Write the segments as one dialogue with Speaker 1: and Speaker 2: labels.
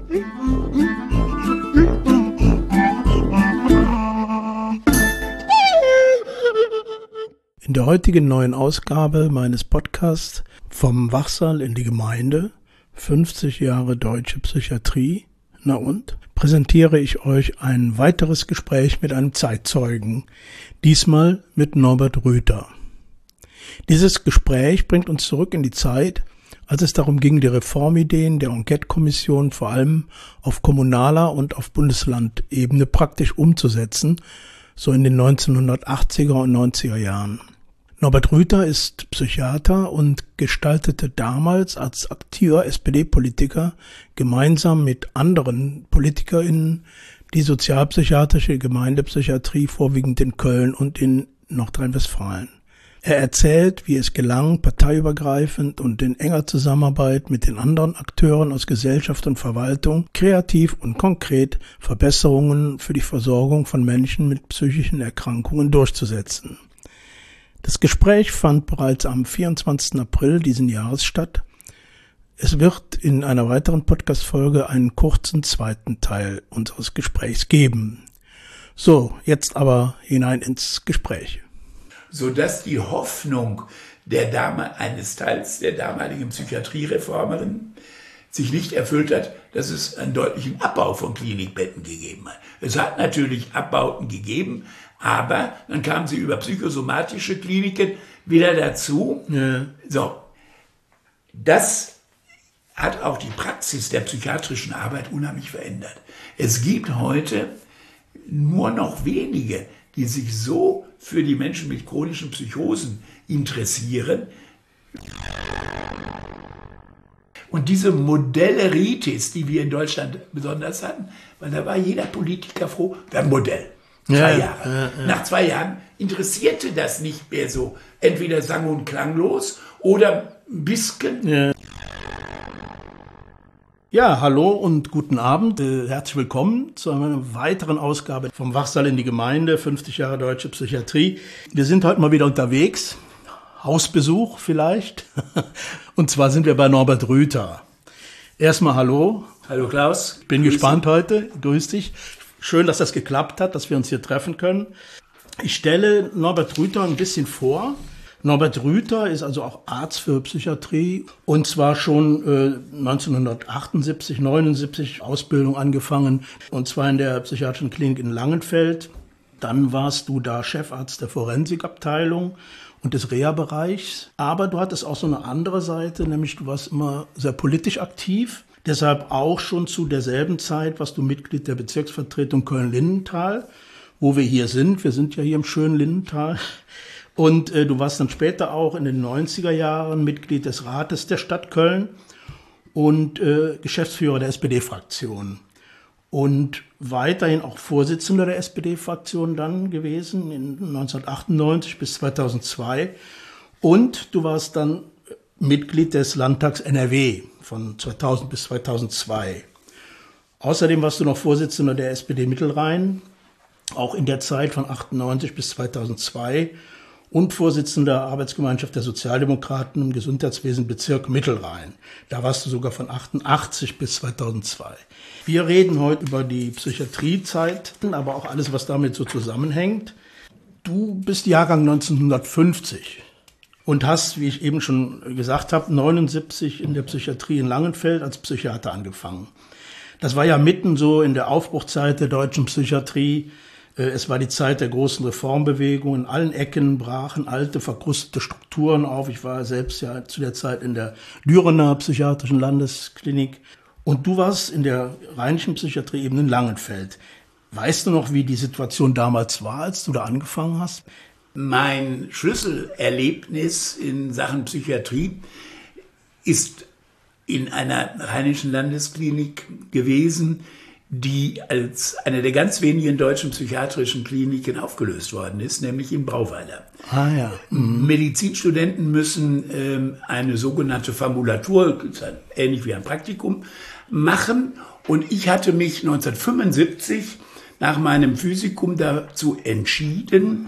Speaker 1: In der heutigen neuen Ausgabe meines Podcasts Vom Wachsaal in die Gemeinde, 50 Jahre deutsche Psychiatrie, präsentiere ich euch ein weiteres Gespräch mit einem Zeitzeugen, diesmal mit Norbert Rüther. Dieses Gespräch bringt uns zurück in die Zeit, als es darum ging, die Reformideen der Enquete-Kommission vor allem auf kommunaler und auf Bundeslandebene praktisch umzusetzen, so in den 1980er und 90er Jahren. Norbert Rüther ist Psychiater und gestaltete damals als aktiver SPD-Politiker gemeinsam mit anderen PolitikerInnen die sozialpsychiatrische Gemeindepsychiatrie vorwiegend in Köln und in Nordrhein-Westfalen. Er erzählt, wie es gelang, parteiübergreifend und in enger Zusammenarbeit mit den anderen Akteuren aus Gesellschaft und Verwaltung kreativ und konkret Verbesserungen für die Versorgung von Menschen mit psychischen Erkrankungen durchzusetzen. Das Gespräch fand bereits am 24. April diesen Jahres statt. Es wird in einer weiteren Podcast-Folge einen kurzen zweiten Teil unseres Gesprächs geben. So, jetzt aber hinein ins Gespräch.
Speaker 2: Sodass die Hoffnung eines Teils der damaligen Psychiatriereformerin sich nicht erfüllt hat, dass es einen deutlichen Abbau von Klinikbetten gegeben hat. Es hat natürlich Abbauten gegeben, aber dann kamen sie über psychosomatische Kliniken wieder dazu. Ja. So, das hat auch die Praxis der psychiatrischen Arbeit unheimlich verändert. Es gibt heute nur noch wenige, die sich so für die Menschen mit chronischen Psychosen interessieren. Und diese Modelleritis, die wir in Deutschland besonders hatten, weil da war jeder Politiker froh, wir haben ein Modell. 2 Jahre. Nach 2 Jahren interessierte das nicht mehr so. Entweder sang- und klanglos oder ein bisschen.
Speaker 1: Ja, hallo und guten Abend. Herzlich willkommen zu einer weiteren Ausgabe vom Wachsaal in die Gemeinde, 50 Jahre deutsche Psychiatrie. Wir sind heute mal wieder unterwegs. Hausbesuch vielleicht. Und zwar sind wir bei Norbert Rüther. Erstmal hallo.
Speaker 2: Hallo Klaus.
Speaker 1: Bin gespannt heute. Grüß dich. Schön, dass das geklappt hat, dass wir uns hier treffen können. Ich stelle Norbert Rüther ein bisschen vor. Norbert Rüther ist also auch Arzt für Psychiatrie und zwar schon 1978, 79 Ausbildung angefangen und zwar in der psychiatrischen Klinik in Langenfeld. Dann warst du da Chefarzt der Forensikabteilung und des Reha-Bereichs. Aber du hattest auch so eine andere Seite, nämlich du warst immer sehr politisch aktiv. Deshalb auch schon zu derselben Zeit warst du Mitglied der Bezirksvertretung Köln-Lindenthal, wo wir hier sind. Wir sind ja hier im schönen Lindenthal. Und du warst dann später auch in den 90er Jahren Mitglied des Rates der Stadt Köln und Geschäftsführer der SPD-Fraktion. Und weiterhin auch Vorsitzender der SPD-Fraktion dann gewesen, in 1998 bis 2002. Und du warst dann Mitglied des Landtags NRW von 2000 bis 2002. Außerdem warst du noch Vorsitzender der SPD Mittelrhein, auch in der Zeit von 98 bis 2002 und Vorsitzender der Arbeitsgemeinschaft der Sozialdemokraten im Gesundheitswesen Bezirk Mittelrhein. Da warst du sogar von 88 bis 2002. Wir reden heute über die Psychiatriezeit, aber auch alles, was damit so zusammenhängt. Du bist Jahrgang 1950. Und hast, wie ich eben schon gesagt habe, 79 in der Psychiatrie in Langenfeld als Psychiater angefangen. Das war ja mitten so in der Aufbruchzeit der deutschen Psychiatrie. Es war die Zeit der großen Reformbewegung. In allen Ecken brachen alte, verkrustete Strukturen auf. Ich war selbst ja zu der Zeit in der Dürener Psychiatrischen Landesklinik. Und du warst in der rheinischen Psychiatrie eben in Langenfeld. Weißt du noch, wie die Situation damals war, als du da angefangen hast?
Speaker 2: Mein Schlüsselerlebnis in Sachen Psychiatrie ist in einer rheinischen Landesklinik gewesen, die als eine der ganz wenigen deutschen psychiatrischen Kliniken aufgelöst worden ist, nämlich in Brauweiler. Medizinstudenten müssen eine sogenannte Formulatur, ähnlich wie ein Praktikum, machen. Und ich hatte mich 1975 nach meinem Physikum dazu entschieden,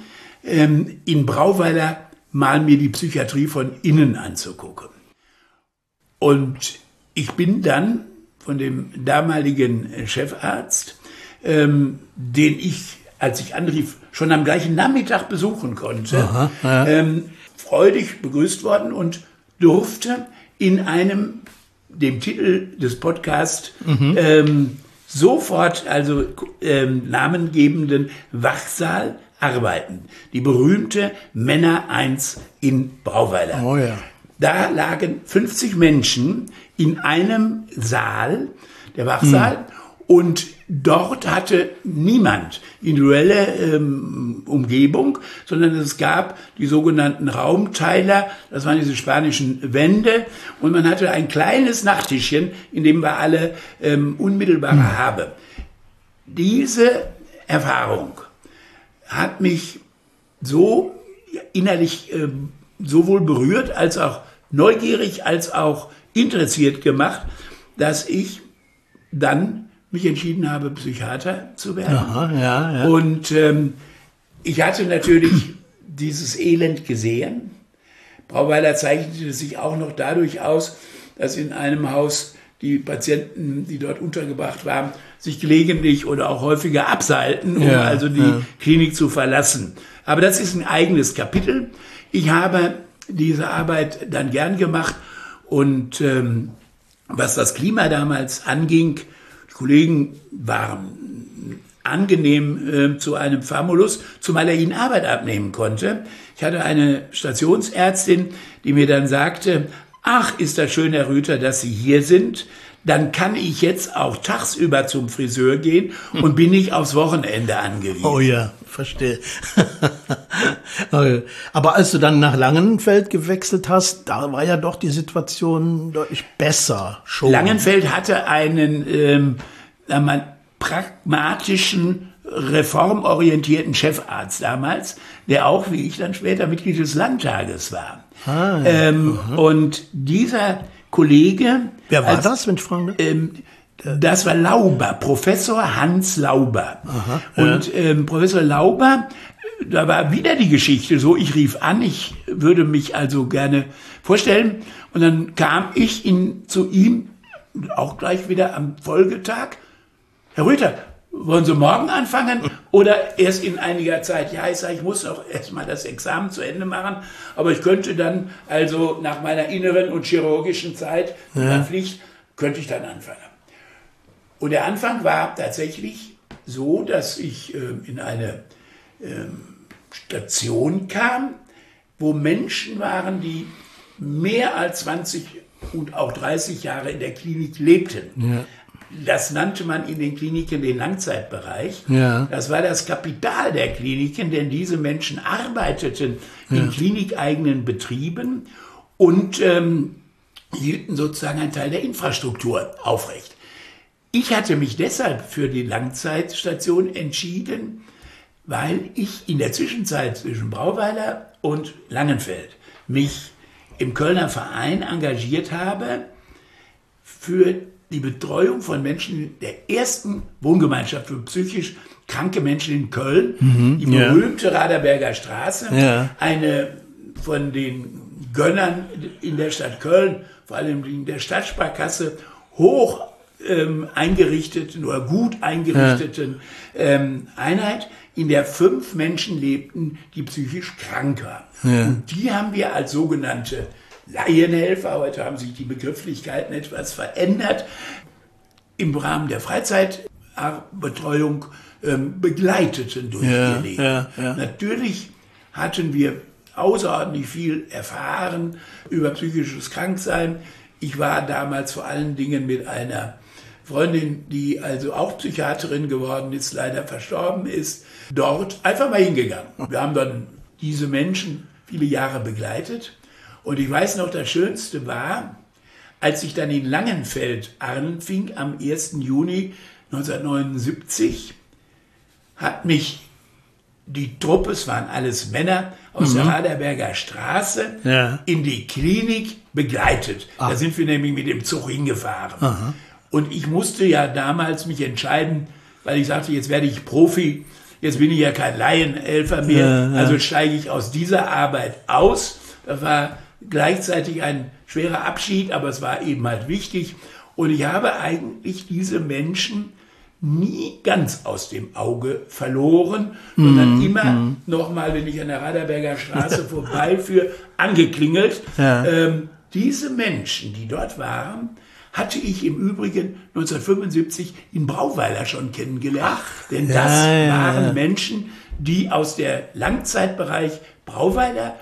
Speaker 2: in Brauweiler mal mir die Psychiatrie von innen anzugucken. Und ich bin dann von dem damaligen Chefarzt, den ich, als ich anrief, schon am gleichen Nachmittag besuchen konnte,
Speaker 1: Aha, ja.
Speaker 2: freudig begrüßt worden und durfte in einem, dem Titel des Podcasts, sofort, also namengebenden Wachsaal arbeiten. Die berühmte Männer 1 in Brauweiler.
Speaker 1: Oh ja.
Speaker 2: Da lagen 50 Menschen in einem Saal, der Wachsaal, und dort hatte niemand individuelle Umgebung, sondern es gab die sogenannten Raumteiler, das waren diese spanischen Wände, und man hatte ein kleines Nachttischchen, in dem wir alle unmittelbare Habe. Diese Erfahrung hat mich so innerlich sowohl berührt, als auch neugierig, als auch interessiert gemacht, dass ich dann mich entschieden habe, Psychiater zu werden.
Speaker 1: Aha, ja.
Speaker 2: Und ich hatte natürlich dieses Elend gesehen. Brauweiler zeichnete sich auch noch dadurch aus, dass in einem Haus die Patienten, die dort untergebracht waren, sich gelegentlich oder auch häufiger abseilten, um also die Klinik zu verlassen. Aber das ist ein eigenes Kapitel. Ich habe diese Arbeit dann gern gemacht und was das Klima damals anging, die Kollegen waren angenehm zu einem Famulus, zumal er ihnen Arbeit abnehmen konnte. Ich hatte eine Stationsärztin, die mir dann sagte, ach, ist das schön, Herr Rüther, dass Sie hier sind. Dann kann ich jetzt auch tagsüber zum Friseur gehen und bin nicht aufs Wochenende angewiesen.
Speaker 1: Oh ja, verstehe. Aber als du dann nach Langenfeld gewechselt hast, da war ja doch die Situation deutlich besser schon.
Speaker 2: Langenfeld hatte einen pragmatischen, reformorientierten Chefarzt damals, der auch, wie ich dann später, Mitglied des Landtages war. Und dieser Kollege...
Speaker 1: Wer war das, wenn ich fragen darf?
Speaker 2: Das war Lauber, Professor Hans Lauber.
Speaker 1: Aha,
Speaker 2: und Professor Lauber, da war wieder die Geschichte so, ich rief an, ich würde mich also gerne vorstellen. Und dann kam ich zu ihm, auch gleich wieder am Folgetag. Herr Rüther, wollen Sie morgen anfangen oder erst in einiger Zeit? Ja, ich sage, ich muss auch erstmal das Examen zu Ende machen, aber ich könnte dann also nach meiner inneren und chirurgischen Zeit, meiner Pflicht, könnte ich dann anfangen. Und der Anfang war tatsächlich so, dass ich in eine Station kam, wo Menschen waren, die mehr als 20 und auch 30 Jahre in der Klinik lebten. Ja. Das nannte man in den Kliniken den Langzeitbereich. Ja. Das war das Kapital der Kliniken, denn diese Menschen arbeiteten in klinikeigenen Betrieben und hielten sozusagen einen Teil der Infrastruktur aufrecht. Ich hatte mich deshalb für die Langzeitstation entschieden, weil ich in der Zwischenzeit zwischen Brauweiler und Langenfeld mich im Kölner Verein engagiert habe für die Betreuung von Menschen der ersten Wohngemeinschaft für psychisch kranke Menschen in Köln, die berühmte Raderberger Straße, eine von den Gönnern in der Stadt Köln, vor allem in der Stadtsparkasse, hoch eingerichteten oder gut eingerichteten Einheit, in der 5 Menschen lebten, die psychisch krank waren. Ja. Und die haben wir als sogenannte Laienhelfer, heute haben sich die Begrifflichkeiten etwas verändert, im Rahmen der Freizeitbetreuung begleiteten durch ihr Leben. Ja. Natürlich hatten wir außerordentlich viel erfahren über psychisches Kranksein. Ich war damals vor allen Dingen mit einer Freundin, die also auch Psychiaterin geworden ist, leider verstorben ist, dort einfach mal hingegangen. Wir haben dann diese Menschen viele Jahre begleitet. Und ich weiß noch, das Schönste war, als ich dann in Langenfeld anfing, am 1. Juni 1979, hat mich die Truppe, es waren alles Männer aus der Raderberger Straße, in die Klinik begleitet. Da sind wir nämlich mit dem Zug hingefahren. Aha. Und ich musste ja damals mich entscheiden, weil ich sagte, jetzt werde ich Profi, jetzt bin ich ja kein Laienhelfer mehr, also steige ich aus dieser Arbeit aus. Das war gleichzeitig ein schwerer Abschied, aber es war eben halt wichtig. Und ich habe eigentlich diese Menschen nie ganz aus dem Auge verloren, sondern immer nochmal, wenn ich an der Raderberger Straße vorbeiführe, angeklingelt.
Speaker 1: Ja.
Speaker 2: Diese Menschen, die dort waren, hatte ich im Übrigen 1975 in Brauweiler schon kennengelernt. Denn das waren Menschen, die aus der Langzeitbereich Brauweiler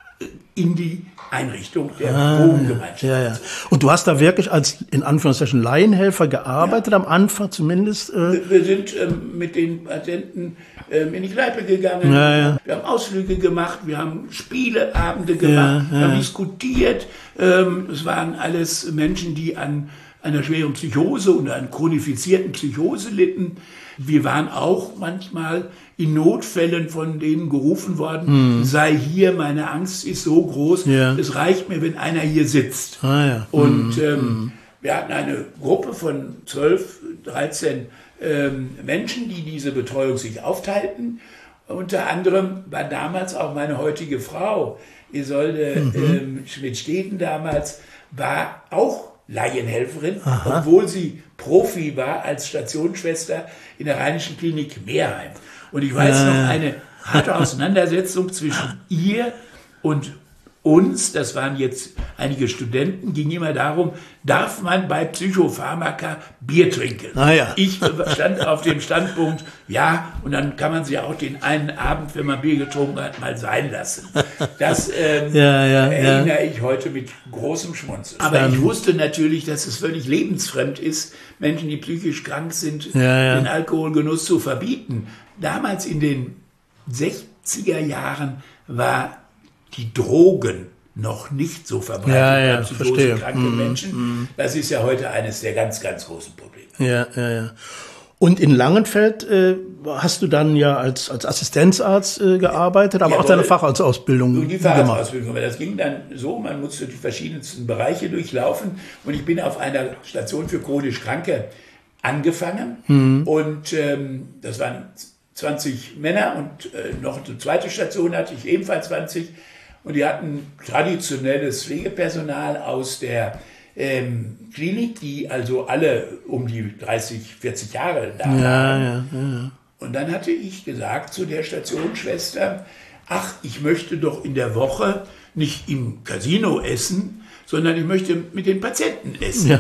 Speaker 2: in die Einrichtung der Wohngemeinschaft.
Speaker 1: Ja. Und du hast da wirklich als, in Anführungszeichen, Laienhelfer gearbeitet, am Anfang zumindest?
Speaker 2: Wir sind mit den Patienten in die Kneipe gegangen, wir haben Ausflüge gemacht, wir haben Spieleabende gemacht, wir haben diskutiert. Es waren alles Menschen, die an einer schweren Psychose und an chronifizierten Psychose litten. Wir waren auch manchmal in Notfällen von denen gerufen worden, sei hier, meine Angst ist so groß, es reicht mir, wenn einer hier sitzt. Und wir hatten eine Gruppe von 12, 13 Menschen, die diese Betreuung sich aufteilten. Unter anderem war damals auch meine heutige Frau, Isolde Schmidt-Steden damals, war auch Laienhelferin, obwohl sie Profi war als Stationsschwester in der Rheinischen Klinik Meerheim. Und ich weiß noch eine harte Auseinandersetzung zwischen ihr und uns, das waren jetzt einige Studenten, ging immer darum, darf man bei Psychopharmaka Bier trinken? Ich stand auf dem Standpunkt, ja, und dann kann man sie auch den einen Abend, wenn man Bier getrunken hat, mal sein lassen. Das erinnere ich heute mit großem Schmunzeln. Aber ich wusste natürlich, dass es völlig lebensfremd ist, Menschen, die psychisch krank sind, den Alkoholgenuss zu verbieten. Damals in den 60er Jahren war die Drogen noch nicht so verbreitet bei psychosekranken Menschen. Das ist ja heute eines der ganz, ganz großen Probleme.
Speaker 1: Und in Langenfeld hast du dann ja als Assistenzarzt gearbeitet, aber auch deine Facharztausbildung
Speaker 2: die Facharztausbildung gemacht. Das ging dann so, man musste die verschiedensten Bereiche durchlaufen und ich bin auf einer Station für chronisch Kranke angefangen und das waren 20 Männer und noch eine zweite Station hatte ich ebenfalls 20. Und die hatten traditionelles Pflegepersonal aus der Klinik, die also alle um die 30, 40 Jahre da waren. Und dann hatte ich gesagt zu der Stationsschwester, ach, ich möchte doch in der Woche nicht im Casino essen, sondern ich möchte mit den Patienten essen.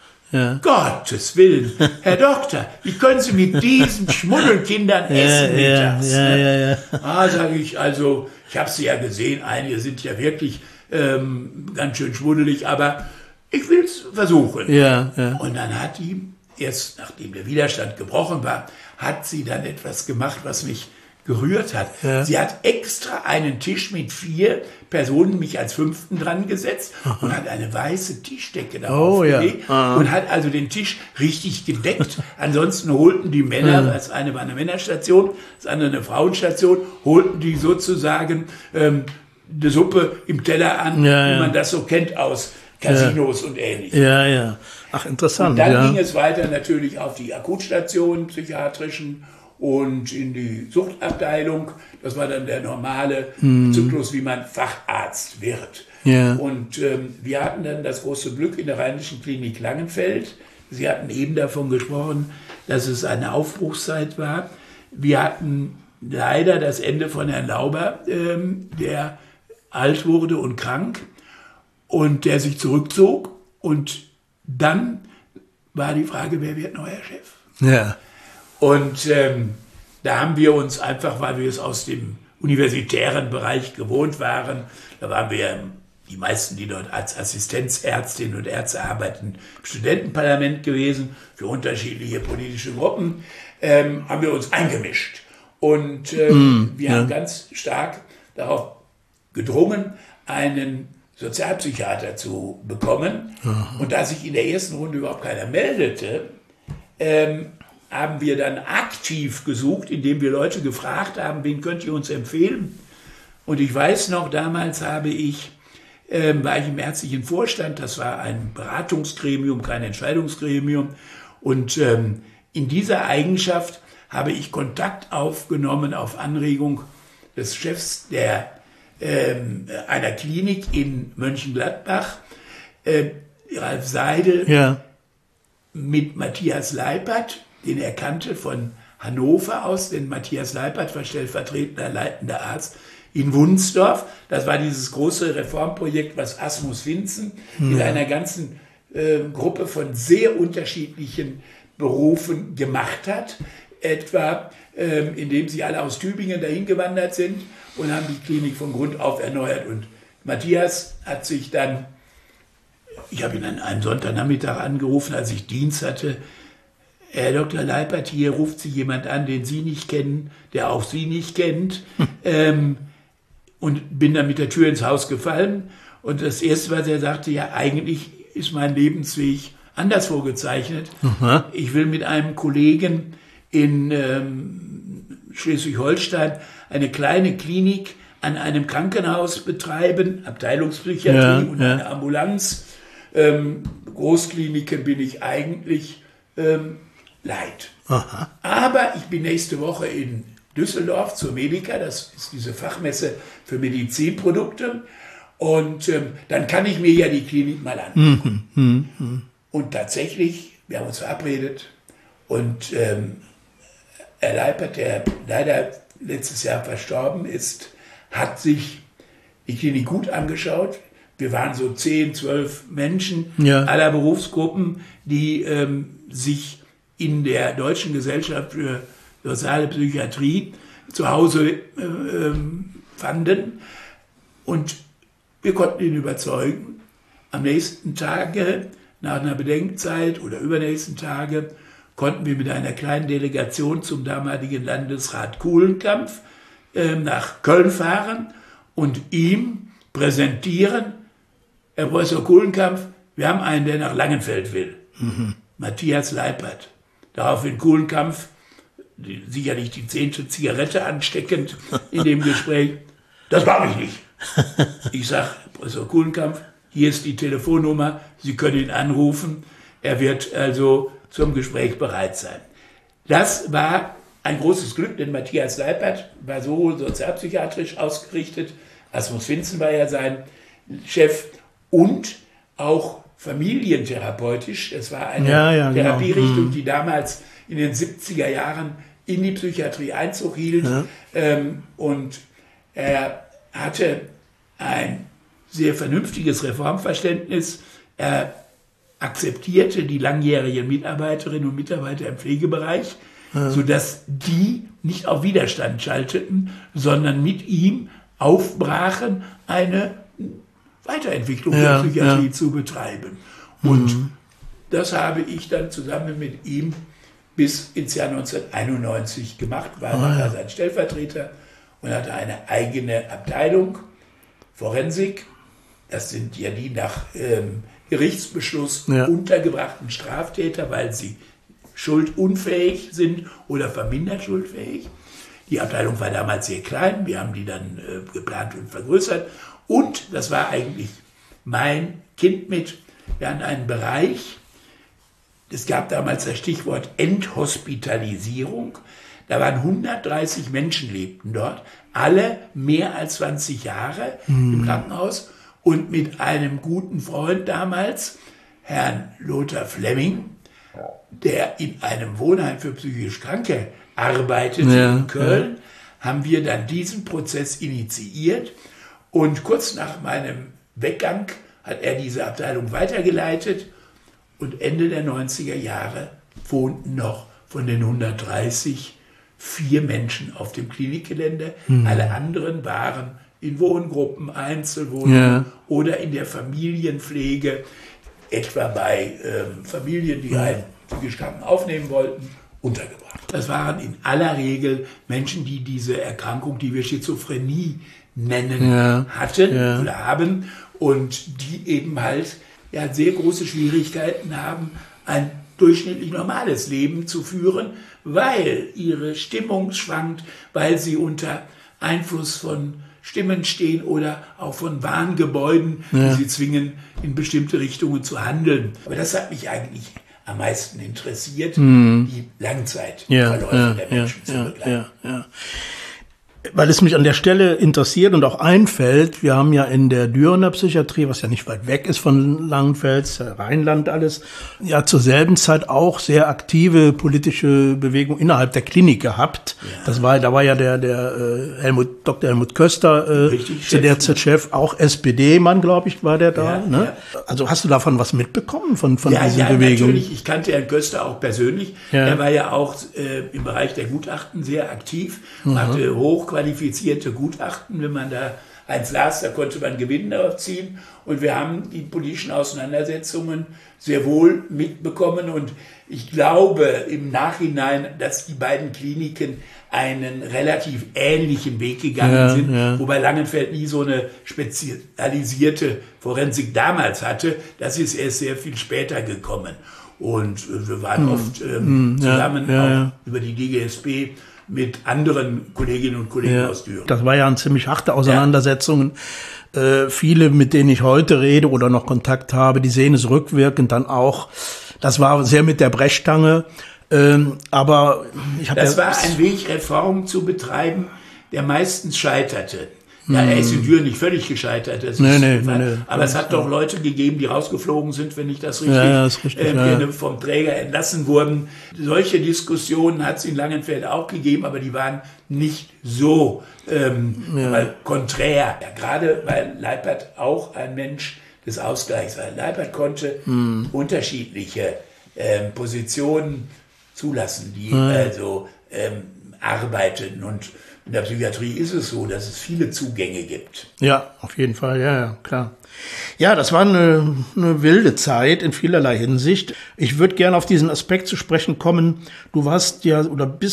Speaker 2: Gottes Willen, Herr Doktor, wie können Sie mit diesen Schmuddelkindern essen mittags? Sage ich, also, ich habe sie ja gesehen, einige sind ja wirklich ganz schön schmuddelig, aber ich will es versuchen. Und dann hat die, erst nachdem der Widerstand gebrochen war, hat sie dann etwas gemacht, was mich gerührt hat. Sie hat extra einen Tisch mit 4 Personen, mich als 5. dran gesetzt und hat eine weiße Tischdecke darauf gelegt und hat also den Tisch richtig gedeckt. Ansonsten holten die Männer, das eine war eine Männerstation, das andere eine Frauenstation, holten die sozusagen die Suppe im Teller an, wie man das so kennt aus Casinos und Ähnlichem.
Speaker 1: Ach, interessant.
Speaker 2: Und dann ging es weiter natürlich auf die Akutstationen, psychiatrischen und in die Suchtabteilung. Das war dann der normale Zyklus, wie man Facharzt wird. Und wir hatten dann das große Glück in der Rheinischen Klinik Langenfeld. Sie hatten eben davon gesprochen, dass es eine Aufbruchszeit war. Wir hatten leider das Ende von Herrn Lauber, der alt wurde und krank und der sich zurückzog. Und dann war die Frage, wer wird neuer Chef? Und da haben wir uns einfach, weil wir es aus dem universitären Bereich gewohnt waren, da waren wir die meisten, die dort als Assistenzärztinnen und Ärzte arbeiten, im Studentenparlament gewesen, für unterschiedliche politische Gruppen, haben wir uns eingemischt. Und wir haben ganz stark darauf gedrungen, einen Sozialpsychiater zu bekommen. Und da sich in der ersten Runde überhaupt keiner meldete, haben wir dann aktiv gesucht, indem wir Leute gefragt haben, wen könnt ihr uns empfehlen? Und ich weiß noch, damals war ich im ärztlichen Vorstand, das war ein Beratungsgremium, kein Entscheidungsgremium. Und in dieser Eigenschaft habe ich Kontakt aufgenommen auf Anregung des Chefs einer Klinik in Mönchengladbach, Ralf Seidel, mit Matthias Leipert, den er kannte von Hannover aus, denn Matthias Leipert war stellvertretender leitender Arzt in Wunsdorf. Das war dieses große Reformprojekt, was Asmus Winzen in einer ganzen Gruppe von sehr unterschiedlichen Berufen gemacht hat. Etwa, indem sie alle aus Tübingen dahin gewandert sind und haben die Klinik von Grund auf erneuert. Und Matthias hat sich dann, ich habe ihn an einem Sonntagnachmittag angerufen, als ich Dienst hatte. Herr Dr. Leipert, hier ruft Sie jemand an, den Sie nicht kennen, der auch Sie nicht kennt. Und bin dann mit der Tür ins Haus gefallen. Und das Erste, was er sagte, ja, eigentlich ist mein Lebensweg anders vorgezeichnet. Aha. Ich will mit einem Kollegen in Schleswig-Holstein eine kleine Klinik an einem Krankenhaus betreiben, Abteilungspsychiatrie und eine Ambulanz. Großkliniken bin ich eigentlich leid. Aha. Aber ich bin nächste Woche in Düsseldorf zur Medica, das ist diese Fachmesse für Medizinprodukte. Und dann kann ich mir ja die Klinik mal angucken. Und tatsächlich, wir haben uns verabredet und Herr Leipert, der leider letztes Jahr verstorben ist, hat sich die Klinik gut angeschaut. Wir waren so 10, 12 Menschen aller Berufsgruppen, die sich in der Deutschen Gesellschaft für soziale Psychiatrie zu Hause fanden. Und wir konnten ihn überzeugen. Am nächsten Tage, nach einer Bedenkzeit oder übernächsten Tage, konnten wir mit einer kleinen Delegation zum damaligen Landesrat Kuhlenkampf nach Köln fahren und ihm präsentieren, Herr Professor Kuhlenkampf, wir haben einen, der nach Langenfeld will. Matthias Leipert. Daraufhin Kuhlenkampf, sicherlich die 10. Zigarette ansteckend in dem Gespräch. Das mache ich nicht. Ich sage, Professor Kuhlenkampf, hier ist die Telefonnummer, Sie können ihn anrufen. Er wird also zum Gespräch bereit sein. Das war ein großes Glück, denn Matthias Leipert war sowohl sozialpsychiatrisch ausgerichtet, Asmus Winzen war ja sein Chef, und auch familientherapeutisch. Es war eine Therapierichtung, die damals in den 70er Jahren in die Psychiatrie Einzug hielt. Und er hatte ein sehr vernünftiges Reformverständnis. Er akzeptierte die langjährigen Mitarbeiterinnen und Mitarbeiter im Pflegebereich, sodass die nicht auf Widerstand schalteten, sondern mit ihm aufbrachen, eine Weiterentwicklung der Psychiatrie zu betreiben. Und das habe ich dann zusammen mit ihm bis ins Jahr 1991 gemacht, war nachher sein Stellvertreter und hatte eine eigene Abteilung, Forensik. Das sind ja die nach Gerichtsbeschluss untergebrachten Straftäter, weil sie schuldunfähig sind oder vermindert schuldfähig. Die Abteilung war damals sehr klein, wir haben die dann geplant und vergrößert. Und, das war eigentlich mein Kind mit, wir hatten einen Bereich, es gab damals das Stichwort Enthospitalisierung, da waren 130 Menschen lebten dort, alle mehr als 20 Jahre im Krankenhaus und mit einem guten Freund damals, Herrn Lothar Flemming, der in einem Wohnheim für psychisch Kranke arbeitete in Köln, haben wir dann diesen Prozess initiiert. Und kurz nach meinem Weggang hat er diese Abteilung weitergeleitet und Ende der 90er Jahre wohnten noch von den 130 4 Menschen auf dem Klinikgelände. Alle anderen waren in Wohngruppen, Einzelwohnungen oder in der Familienpflege, etwa bei Familien, die einen psychisch Kranken aufnehmen wollten, untergebracht. Das waren in aller Regel Menschen, die diese Erkrankung, die wir Schizophrenie nennen, hatten oder haben und die eben halt sehr große Schwierigkeiten haben, ein durchschnittlich normales Leben zu führen, weil ihre Stimmung schwankt, weil sie unter Einfluss von Stimmen stehen oder auch von Wahngebäuden, die sie zwingen, in bestimmte Richtungen zu handeln. Aber das hat mich eigentlich am meisten interessiert, die Langzeitverläufe der Menschen zu begleiten.
Speaker 1: Weil es mich an der Stelle interessiert und auch einfällt, wir haben ja in der Dürener Psychiatrie, was ja nicht weit weg ist von Langenfels, Rheinland alles, ja zur selben Zeit auch sehr aktive politische Bewegung innerhalb der Klinik gehabt. Ja. Da war ja der Dr. Helmut Köster zu der Zeit Chef, auch SPD-Mann, glaube ich, war der da. Ja, ne? Ja. Also hast du davon was mitbekommen von diesen Bewegungen?
Speaker 2: Natürlich. Ich kannte Herrn Köster auch persönlich. Ja. Er war ja auch im Bereich der Gutachten sehr aktiv, hatte hochqualifizierte Gutachten. Wenn man da eins las, da konnte man Gewinn darauf ziehen. Und wir haben die politischen Auseinandersetzungen sehr wohl mitbekommen. Und ich glaube im Nachhinein, dass die beiden Kliniken einen relativ ähnlichen Weg gegangen sind, wobei Langenfeld nie so eine spezialisierte Forensik damals hatte. Das ist erst sehr viel später gekommen. Und wir waren oft zusammen auch über die DGSB mit anderen Kolleginnen und Kollegen aus Düren.
Speaker 1: Das war ja eine ziemlich harte Auseinandersetzung. Viele, mit denen ich heute rede oder noch Kontakt habe, die sehen es rückwirkend dann auch. Das war sehr mit der Brechstange. Aber ich habe
Speaker 2: das war ein Weg, Reform zu betreiben, der meistens scheiterte. Ja, er ist in Düren nicht völlig gescheitert. Nee. Aber es hat doch Leute gegeben, die rausgeflogen sind, wenn ich das richtig kenne, vom Träger entlassen wurden. Solche Diskussionen hat es in Langenfeld auch gegeben, aber die waren nicht so konträr. Ja, gerade weil Leipert auch ein Mensch des Ausgleichs war. Leipert konnte unterschiedliche Positionen zulassen, die arbeiteten. Und in der Psychiatrie ist es so, dass es viele Zugänge gibt.
Speaker 1: Ja, auf jeden Fall, ja, klar. Ja, das war eine wilde Zeit in vielerlei Hinsicht. Ich würde gerne auf diesen Aspekt zu sprechen kommen. Du warst seit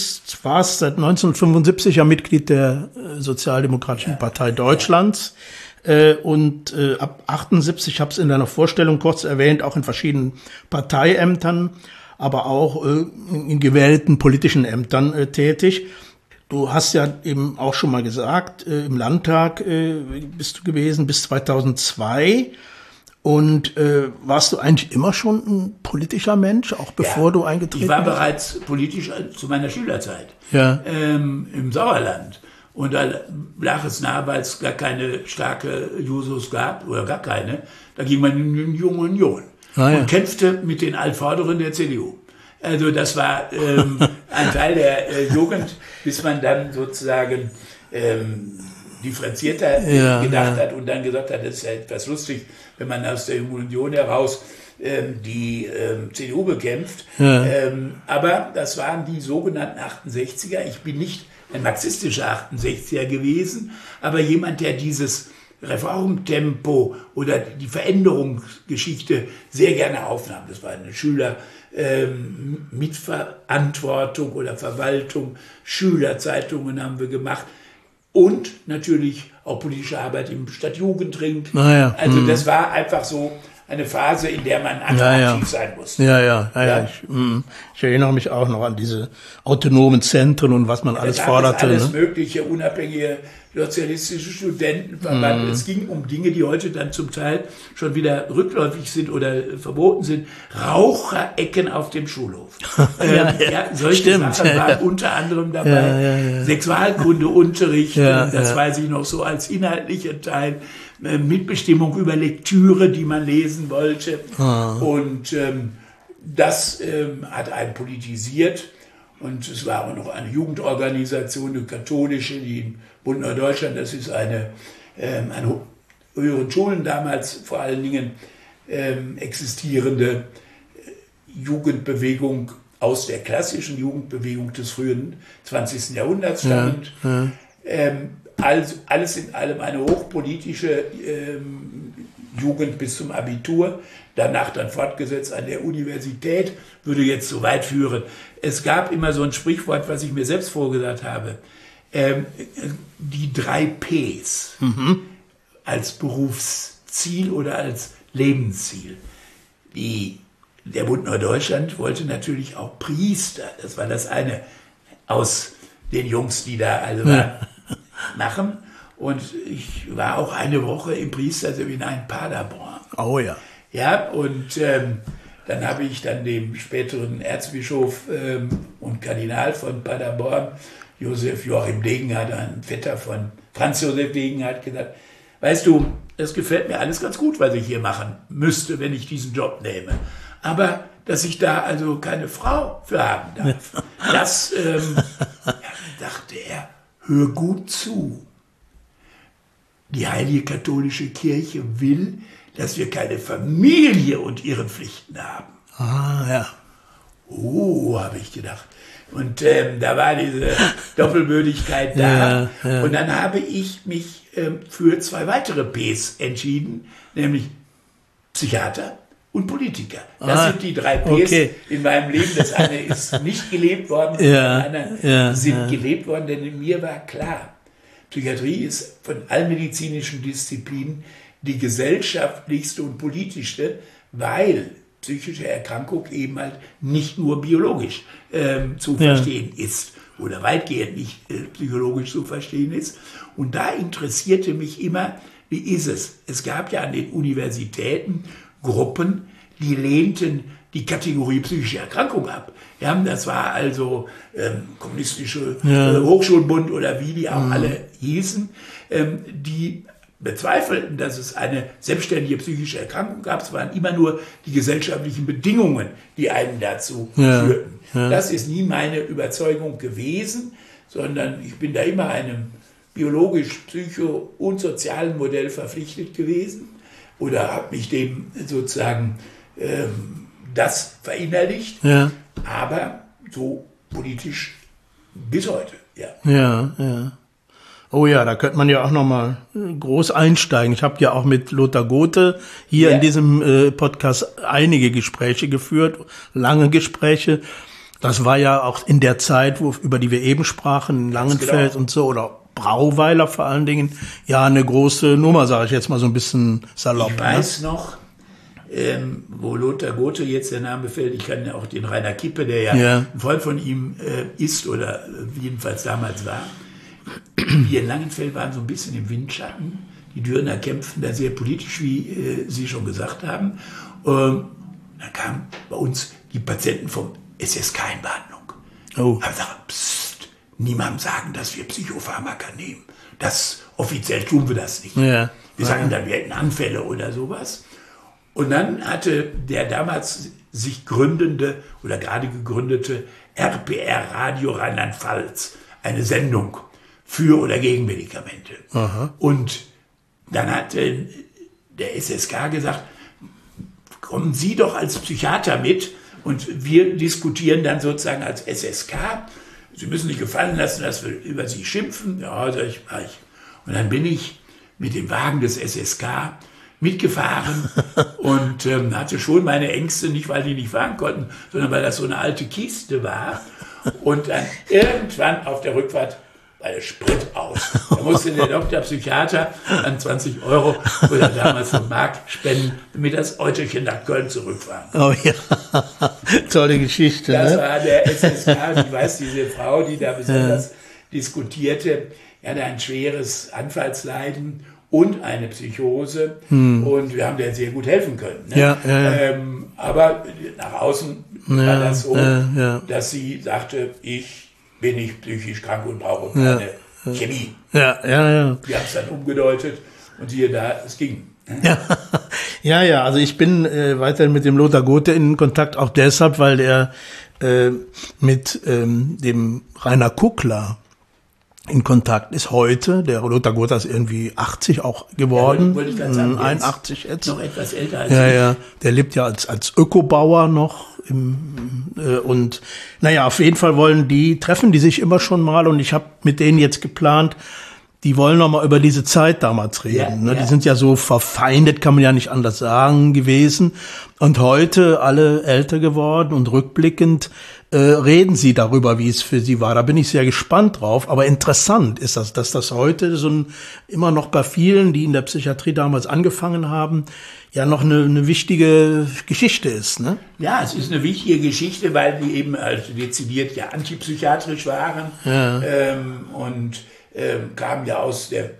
Speaker 1: 1975 ja Mitglied der Sozialdemokratischen Partei Deutschlands. Und ab 78, ich habe es in deiner Vorstellung kurz erwähnt, auch in verschiedenen Parteiämtern, aber auch in gewählten politischen Ämtern tätig. Du hast ja eben auch schon mal gesagt, im Landtag bist du gewesen bis 2002. Und warst du eigentlich immer schon ein politischer Mensch, auch bevor du eingetreten bist?
Speaker 2: Ich war bereits politisch zu meiner Schülerzeit im Sauerland. Und da lag es nahe, weil es gar keine starke Jusos gab, oder gar keine, da ging man in die Junge Union und kämpfte mit den Altvorderen der CDU. Also das war ein Teil der Jugend, bis man dann sozusagen differenzierter gedacht hat und dann gesagt hat, das ist ja etwas lustig, wenn man aus der Jungen Union heraus die CDU bekämpft. Aber das waren die sogenannten 68er. Ich bin nicht ein marxistischer 68er gewesen, aber jemand, der dieses Reformtempo oder die Veränderungsgeschichte sehr gerne aufnahm. Das war eine Mitverantwortung oder Verwaltung, Schülerzeitungen haben wir gemacht und natürlich auch politische Arbeit im Stadtjugendring. Also das war einfach so eine Phase, in der man aktiv sein musste.
Speaker 1: Ich erinnere mich auch noch an diese autonomen Zentren und was man alles forderte.
Speaker 2: Alles mögliche, unabhängige sozialistische Studentenverband. Es ging um Dinge, die heute dann zum Teil schon wieder rückläufig sind oder verboten sind. Raucherecken auf dem Schulhof. Solche Sachen waren unter anderem dabei. Sexualkundeunterricht, das weiß ich noch so als inhaltlicher Teil. Mitbestimmung über Lektüre, die man lesen wollte. Und das hat einen politisiert. Und es war auch noch eine Jugendorganisation, eine katholische, die im Bund Norddeutschland, das ist eine an höheren Schulen damals vor allen Dingen existierende Jugendbewegung aus der klassischen Jugendbewegung des frühen 20. Jahrhunderts stammend. Also alles in allem eine hochpolitische Jugend bis zum Abitur, danach dann fortgesetzt an der Universität, würde jetzt so weit führen. Es gab immer so ein Sprichwort, was ich mir selbst vorgesagt habe, die 3 Ps als Berufsziel oder als Lebensziel. Der Bund Norddeutschland wollte natürlich auch Priester, das war das eine aus den Jungs, die da also waren, machen. Und ich war auch eine Woche im Priesterseminar in Paderborn.
Speaker 1: Oh ja.
Speaker 2: Ja, und Dann habe ich dann dem späteren Erzbischof und Kardinal von Paderborn, Josef Joachim Degenhardt, ein Vetter von Franz Josef Degenhardt, gesagt, weißt du, es gefällt mir alles ganz gut, was ich hier machen müsste, wenn ich diesen Job nehme. Aber dass ich da also keine Frau für haben darf, das dachte er, hör gut zu. Die Heilige Katholische Kirche will, dass wir keine Familie und ihre Pflichten haben.
Speaker 1: Ah, ja.
Speaker 2: Oh, habe ich gedacht. Und da war diese Doppelbödigkeit da. Ja. Und dann habe ich mich für 2 weitere Ps entschieden, nämlich Psychiater und Politiker. Das sind die 3 Ps in meinem Leben. Das eine ist nicht gelebt worden, das andere sind gelebt worden, denn mir war klar, Psychiatrie ist von allen medizinischen Disziplinen die gesellschaftlichste und politischste, weil psychische Erkrankung eben halt nicht nur biologisch zu verstehen ist oder weitgehend nicht psychologisch zu verstehen ist. Und da interessierte mich immer, wie ist es? Es gab ja an den Universitäten Gruppen, die lehnten die Kategorie psychische Erkrankung ab. Ja, das war also kommunistische Hochschulbund oder wie die auch alle hießen, die bezweifelten, dass es eine selbstständige psychische Erkrankung gab. Es waren immer nur die gesellschaftlichen Bedingungen, die einen dazu führten. Ja. Das ist nie meine Überzeugung gewesen, sondern ich bin da immer einem biologisch, psycho- und sozialen Modell verpflichtet gewesen oder habe mich dem sozusagen das verinnerlicht, aber so politisch bis heute.
Speaker 1: Ja. Oh ja, da könnte man ja auch nochmal groß einsteigen. Ich habe ja auch mit Lothar Gothe hier in diesem Podcast einige Gespräche geführt, lange Gespräche. Das war ja auch in der Zeit, über die wir eben sprachen, in Langenfeld und so, oder Brauweiler vor allen Dingen, ja eine große Nummer, sage ich jetzt mal so ein bisschen salopp.
Speaker 2: Ich weiß noch, wo Lothar Gothe jetzt der Name fällt, ich kann ja auch den Rainer Kippe, der ja ein Freund von ihm ist oder jedenfalls damals war. Wir in Langenfeld waren so ein bisschen im Windschatten. Die Dürner kämpften da sehr politisch, wie Sie schon gesagt haben. Dann kamen bei uns die Patienten vom SSK in Behandlung. Haben gesagt, psst, niemandem sagen, dass wir Psychopharmaka nehmen. Offiziell tun wir das nicht. Wir sagen dann, wir hätten Anfälle oder sowas. Und dann hatte der damals sich gründende oder gerade gegründete RPR Radio Rheinland-Pfalz eine Sendung für oder gegen Medikamente. Und dann hat der SSK gesagt, kommen Sie doch als Psychiater mit und wir diskutieren dann sozusagen als SSK. Sie müssen sich gefallen lassen, dass wir über Sie schimpfen. Ja, sag ich, mach ich. Und dann bin ich mit dem Wagen des SSK mitgefahren und hatte schon meine Ängste, nicht weil die nicht fahren konnten, sondern weil das so eine alte Kiste war. Und dann irgendwann auf der Rückfahrt war der Sprit aus. Da musste der Doktor Psychiater dann 20 € oder damals von Mark spenden, damit das Euterchen nach Köln zurückfahren.
Speaker 1: Oh ja, tolle Geschichte.
Speaker 2: Das war der SSK, ich weiß, diese Frau, die da besonders diskutierte, hatte ein schweres Anfallsleiden und eine Psychose und wir haben der sehr gut helfen können. Ne? Aber nach außen war das so, dass sie sagte, ich bin ich psychisch krank und brauche keine Chemie. Wir haben es dann umgedeutet und siehe da, es ging.
Speaker 1: Ja, also ich bin weiterhin mit dem Lothar Gothe in Kontakt, auch deshalb, weil er mit dem Rainer Kuckler in Kontakt ist heute. Der Lothar Gothe ist irgendwie 80 auch geworden.
Speaker 2: Wollte ich gerade sagen,
Speaker 1: 81 jetzt.
Speaker 2: Noch etwas älter als
Speaker 1: ich. Der lebt ja als Ökobauer noch. Und naja, auf jeden Fall treffen die sich immer schon mal und ich habe mit denen jetzt geplant, die wollen noch mal über diese Zeit damals reden. Die sind ja so verfeindet, kann man ja nicht anders sagen, gewesen. Und heute, alle älter geworden und rückblickend, reden sie darüber, wie es für sie war. Da bin ich sehr gespannt drauf. Aber interessant ist das, dass das heute immer noch bei vielen, die in der Psychiatrie damals angefangen haben, ja noch eine wichtige Geschichte ist, ne?
Speaker 2: Ja, es ist eine wichtige Geschichte, weil die eben also dezidiert ja antipsychiatrisch waren und kamen ja aus der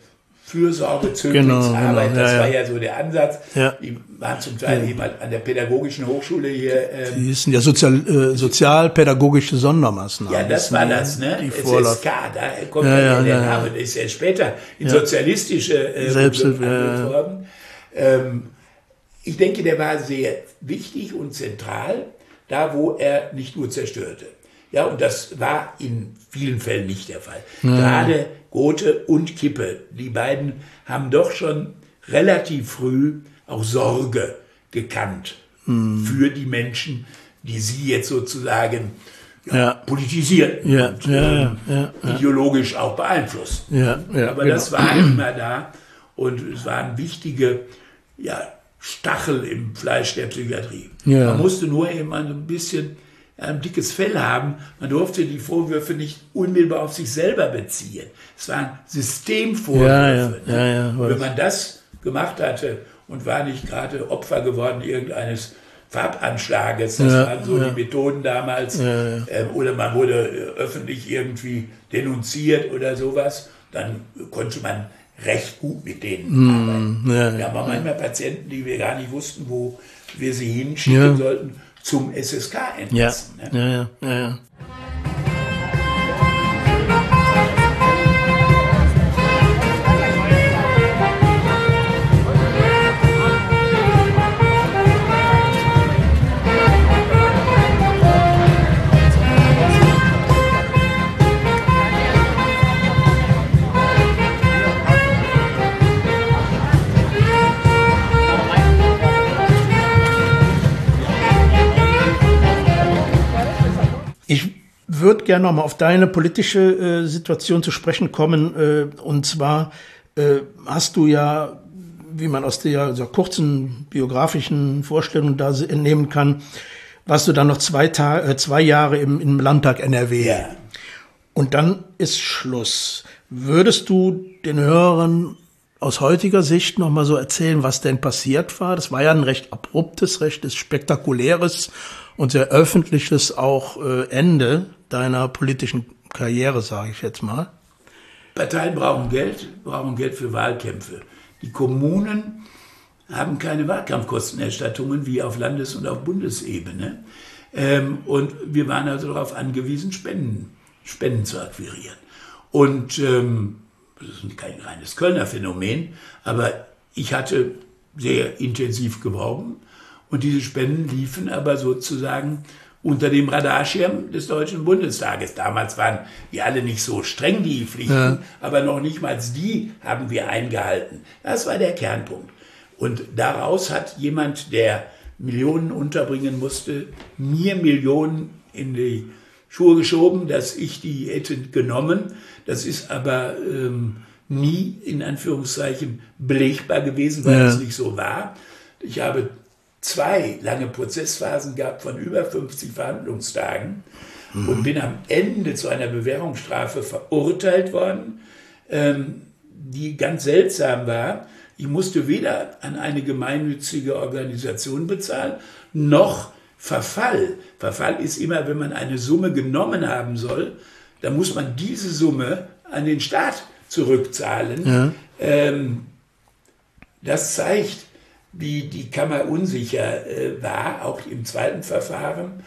Speaker 2: Fürsorge, Zöglingsarbeit, das war ja so der Ansatz.
Speaker 1: Ja.
Speaker 2: Die waren zum Teil eben an der pädagogischen Hochschule hier.
Speaker 1: Die hießen ja sozialpädagogische Sondermaßnahmen.
Speaker 2: Ja, das war das, ne?
Speaker 1: Die
Speaker 2: SSK, da kommt der Name, das ist ja später in sozialistische Selbsthilfe worden. Ich denke, der war sehr wichtig und zentral, da wo er nicht nur zerstörte. Ja, und das war in vielen Fällen nicht der Fall. Gerade Gothe und Kippe, die beiden haben doch schon relativ früh auch Sorge gekannt für die Menschen, die sie jetzt sozusagen politisierten und ideologisch auch beeinflussten. Aber das war immer da und es waren wichtige Stachel im Fleisch der Psychiatrie. Man musste nur eben ein bisschen ein dickes Fell haben. Man durfte die Vorwürfe nicht unmittelbar auf sich selber beziehen. Es waren Systemvorwürfe. Wenn man das gemacht hatte und war nicht gerade Opfer geworden irgendeines Farbanschlages, das waren so die Methoden damals, oder man wurde öffentlich irgendwie denunziert oder sowas, dann konnte man recht gut mit denen arbeiten. Wir haben auch manchmal Patienten, die wir gar nicht wussten, wo wir sie hinschicken sollten, zum SSK entlassen.
Speaker 1: Ich würde gerne noch mal auf deine politische Situation zu sprechen kommen. Und zwar hast du ja, wie man aus dieser kurzen biografischen Vorstellung da entnehmen kann, warst du dann noch 2 Jahre im Landtag NRW.
Speaker 2: Ja.
Speaker 1: Und dann ist Schluss. Würdest du den Hörern aus heutiger Sicht noch mal so erzählen, was denn passiert war? Das war ja ein recht abruptes, recht spektakuläres und sehr öffentliches auch Ende deiner politischen Karriere, sage ich jetzt mal.
Speaker 2: Parteien brauchen Geld für Wahlkämpfe. Die Kommunen haben keine Wahlkampfkostenerstattungen wie auf Landes- und auf Bundesebene. Und wir waren also darauf angewiesen, Spenden zu akquirieren. Und das ist kein reines Kölner Phänomen, aber ich hatte sehr intensiv geworben. Und diese Spenden liefen aber sozusagen unter dem Radarschirm des Deutschen Bundestages. Damals waren die alle nicht so streng, die Pflichten, aber noch nicht mal die haben wir eingehalten. Das war der Kernpunkt. Und daraus hat jemand, der Millionen unterbringen musste, mir Millionen in die Schuhe geschoben, dass ich die hätte genommen. Das ist aber nie in Anführungszeichen belegbar gewesen, weil es nicht so war. Ich habe 2 lange Prozessphasen gehabt von über 50 Verhandlungstagen und bin am Ende zu einer Bewährungsstrafe verurteilt worden, die ganz seltsam war. Ich musste weder an eine gemeinnützige Organisation bezahlen, noch Verfall. Verfall ist immer, wenn man eine Summe genommen haben soll, dann muss man diese Summe an den Staat zurückzahlen. Das zeigt, wie die Kammer unsicher war, auch im zweiten Verfahren.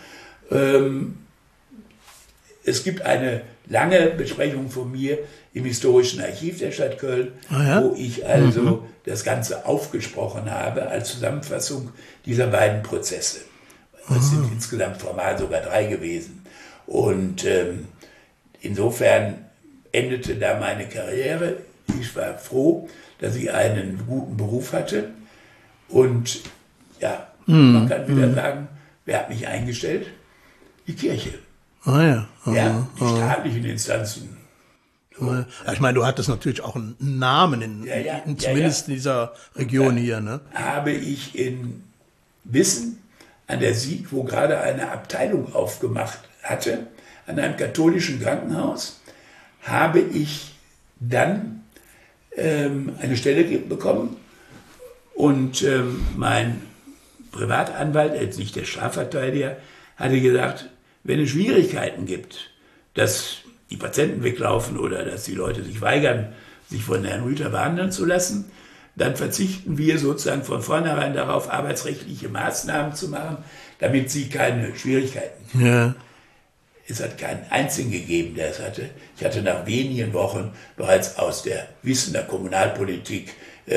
Speaker 2: Es gibt eine lange Besprechung von mir im Historischen Archiv der Stadt Köln, wo ich also das Ganze aufgesprochen habe als Zusammenfassung dieser beiden Prozesse. Es sind insgesamt formal sogar 3 gewesen. Und insofern endete da meine Karriere. Ich war froh, dass ich einen guten Beruf hatte. Und ja, man kann wieder sagen, wer hat mich eingestellt? Die Kirche. Ja, die staatlichen Instanzen.
Speaker 1: So. Ich meine, du hattest natürlich auch einen Namen, zumindest in dieser Region hier. Ne?
Speaker 2: Habe ich in Wissen an der Sieg, wo gerade eine Abteilung aufgemacht hatte, an einem katholischen Krankenhaus, habe ich dann eine Stelle bekommen. Und mein Privatanwalt, jetzt nicht der Strafverteidiger, hatte gesagt, wenn es Schwierigkeiten gibt, dass die Patienten weglaufen oder dass die Leute sich weigern, sich von Herrn Rüther behandeln zu lassen. Dann verzichten wir sozusagen von vornherein darauf, arbeitsrechtliche Maßnahmen zu machen, damit Sie keine Schwierigkeiten kriegen. Ja. Es hat keinen einzigen gegeben, der es hatte. Ich hatte nach wenigen Wochen bereits aus der Wissen der Kommunalpolitik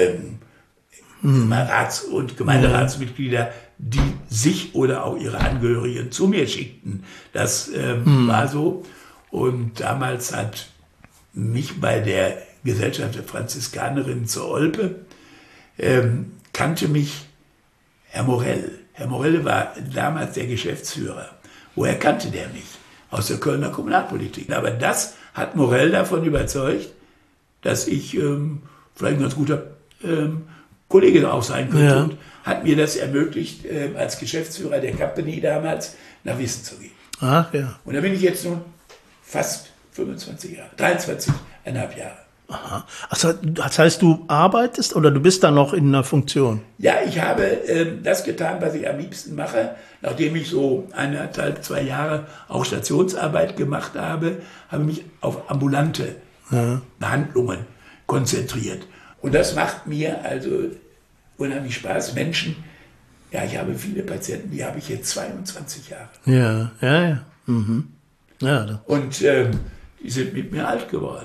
Speaker 2: Rats- und Gemeinderatsmitglieder, die sich oder auch ihre Angehörigen zu mir schickten. Das war so. Und damals hat mich bei der Gesellschaft der Franziskanerinnen zur Olpe, kannte mich Herr Morell. Herr Morell war damals der Geschäftsführer. Woher kannte der mich? Aus der Kölner Kommunalpolitik. Aber das hat Morell davon überzeugt, dass ich vielleicht ein ganz guter Kollege auch sein könnte, und hat mir das ermöglicht, als Geschäftsführer der Company damals nach Wissen zu gehen.
Speaker 1: Ach, ja.
Speaker 2: Und da bin ich jetzt nun fast 25 Jahre, 23,5 Jahre.
Speaker 1: Aha. Also, das heißt, du arbeitest oder du bist da noch in einer Funktion?
Speaker 2: Ja, ich habe das getan, was ich am liebsten mache. Nachdem ich so 1,5, 2 Jahre auch Stationsarbeit gemacht habe, habe ich mich auf ambulante Behandlungen konzentriert. Und das macht mir also unheimlich Spaß. Menschen, ja, ich habe viele Patienten, die habe ich jetzt 22 Jahre.
Speaker 1: Ja. Mhm. Ja.
Speaker 2: Und die sind mit mir alt geworden.